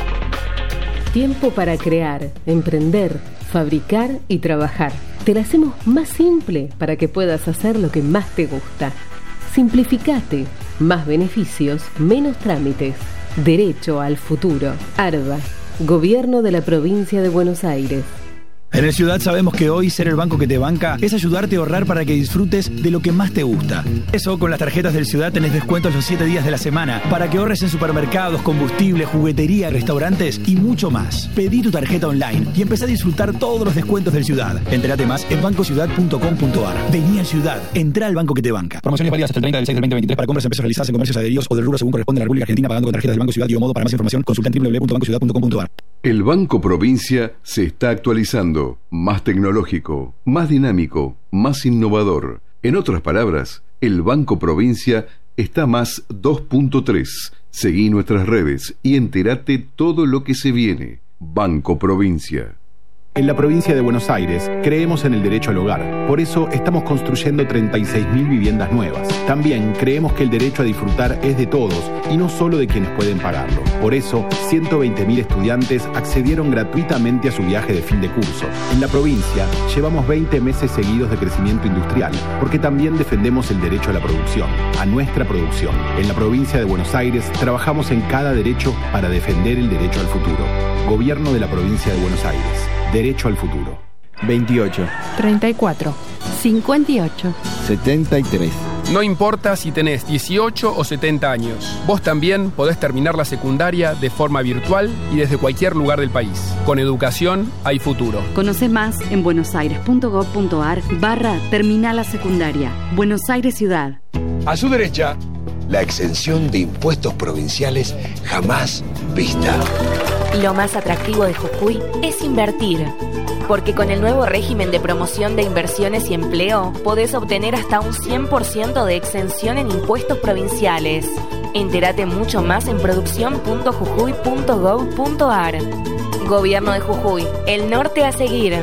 Tiempo para crear, emprender, fabricar y trabajar. Te la hacemos más simple para que puedas hacer lo que más te gusta. Simplificate. Más beneficios, menos trámites. Derecho al futuro. ARBA. Gobierno de la Provincia de Buenos Aires. En el Ciudad sabemos que hoy ser el banco que te banca es ayudarte a ahorrar para que disfrutes de lo que más te gusta. Eso, con las tarjetas del Ciudad tenés descuentos los siete días de la semana para que ahorres en supermercados, combustible, juguetería, restaurantes y mucho más. Pedí tu tarjeta online y empecé a disfrutar todos los descuentos del Ciudad. Entérate más en banco ciudad punto com punto ar. Vení al Ciudad, entrá al banco que te banca. Promociones válidas hasta el treinta del seis del veinte veintitrés para compras en pesos realizadas en comercios adheridos o del rubro según corresponde a la República Argentina, pagando con tarjetas del Banco Ciudad y o modo. Para más información, consulta en doble u doble u doble u punto banco ciudad punto com punto ar. El Banco Provincia se está actualizando, más tecnológico, más dinámico, más innovador. En otras palabras, el Banco Provincia está más dos punto tres. Seguí nuestras redes y entérate todo lo que se viene. Banco Provincia. En la provincia de Buenos Aires creemos en el derecho al hogar. Por eso estamos construyendo treinta y seis mil viviendas nuevas. También creemos que el derecho a disfrutar es de todos y no solo de quienes pueden pagarlo. Por eso, ciento veinte mil estudiantes accedieron gratuitamente a su viaje de fin de curso. En la provincia llevamos veinte meses seguidos de crecimiento industrial, porque también defendemos el derecho a la producción, a nuestra producción. En la provincia de Buenos Aires trabajamos en cada derecho para defender el derecho al futuro. Gobierno de la provincia de Buenos Aires. Derecho al futuro. veintiocho, treinta y cuatro, cincuenta y ocho. setenta y tres. No importa si tenés dieciocho o setenta años, vos también podés terminar la secundaria de forma virtual y desde cualquier lugar del país. Con educación hay futuro. Conoce más en buenosaires punto gov punto ar barra terminal la secundaria. Buenos Aires Ciudad. A su derecha, la exención de impuestos provinciales jamás vista. Lo más atractivo de Jujuy es invertir, porque con el nuevo régimen de promoción de inversiones y empleo podés obtener hasta un cien por ciento de exención en impuestos provinciales. Entérate mucho más en producción punto jujuy punto gov punto ar. Gobierno de Jujuy, el norte a seguir.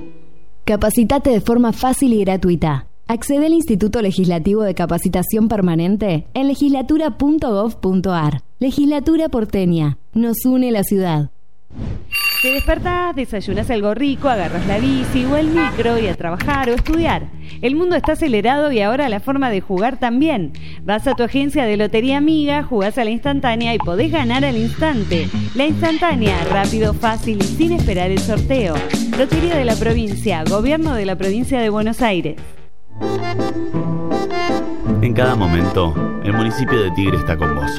Capacitate de forma fácil y gratuita. Accede al Instituto Legislativo de Capacitación Permanente en legislatura punto gov punto ar. Legislatura porteña. Nos une la ciudad. Te despertás, desayunás algo rico, agarras la bici o el micro y a trabajar o estudiar. El mundo está acelerado y ahora la forma de jugar también. Vas a tu agencia de Lotería Amiga, jugás a la instantánea y podés ganar al instante. La instantánea, rápido, fácil y sin esperar el sorteo. Lotería de la Provincia, Gobierno de la Provincia de Buenos Aires. En cada momento, el municipio de Tigre está con vos.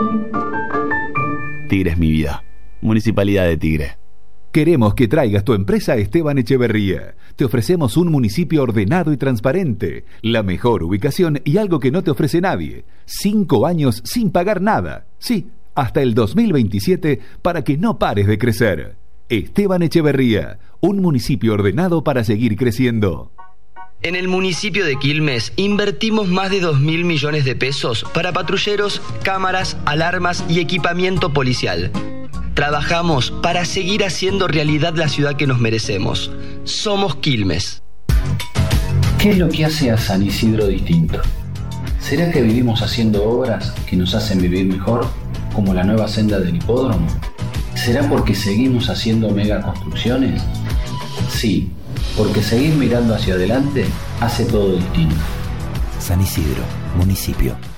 Tigre es mi vida. Municipalidad de Tigre. Queremos que traigas tu empresa a Esteban Echeverría. Te ofrecemos un municipio ordenado y transparente, la mejor ubicación y algo que no te ofrece nadie. Cinco años sin pagar nada. Sí, hasta el dos mil veintisiete para que no pares de crecer. Esteban Echeverría, un municipio ordenado para seguir creciendo. En el municipio de Quilmes invertimos más de dos mil millones de pesos para patrulleros, cámaras, alarmas y equipamiento policial. Trabajamos para seguir haciendo realidad la ciudad que nos merecemos. Somos Quilmes. ¿Qué es lo que hace a San Isidro distinto? ¿Será que vivimos haciendo obras que nos hacen vivir mejor, como la nueva senda del hipódromo? ¿Será porque seguimos haciendo megaconstrucciones? Sí, porque seguir mirando hacia adelante hace todo distinto. San Isidro, municipio.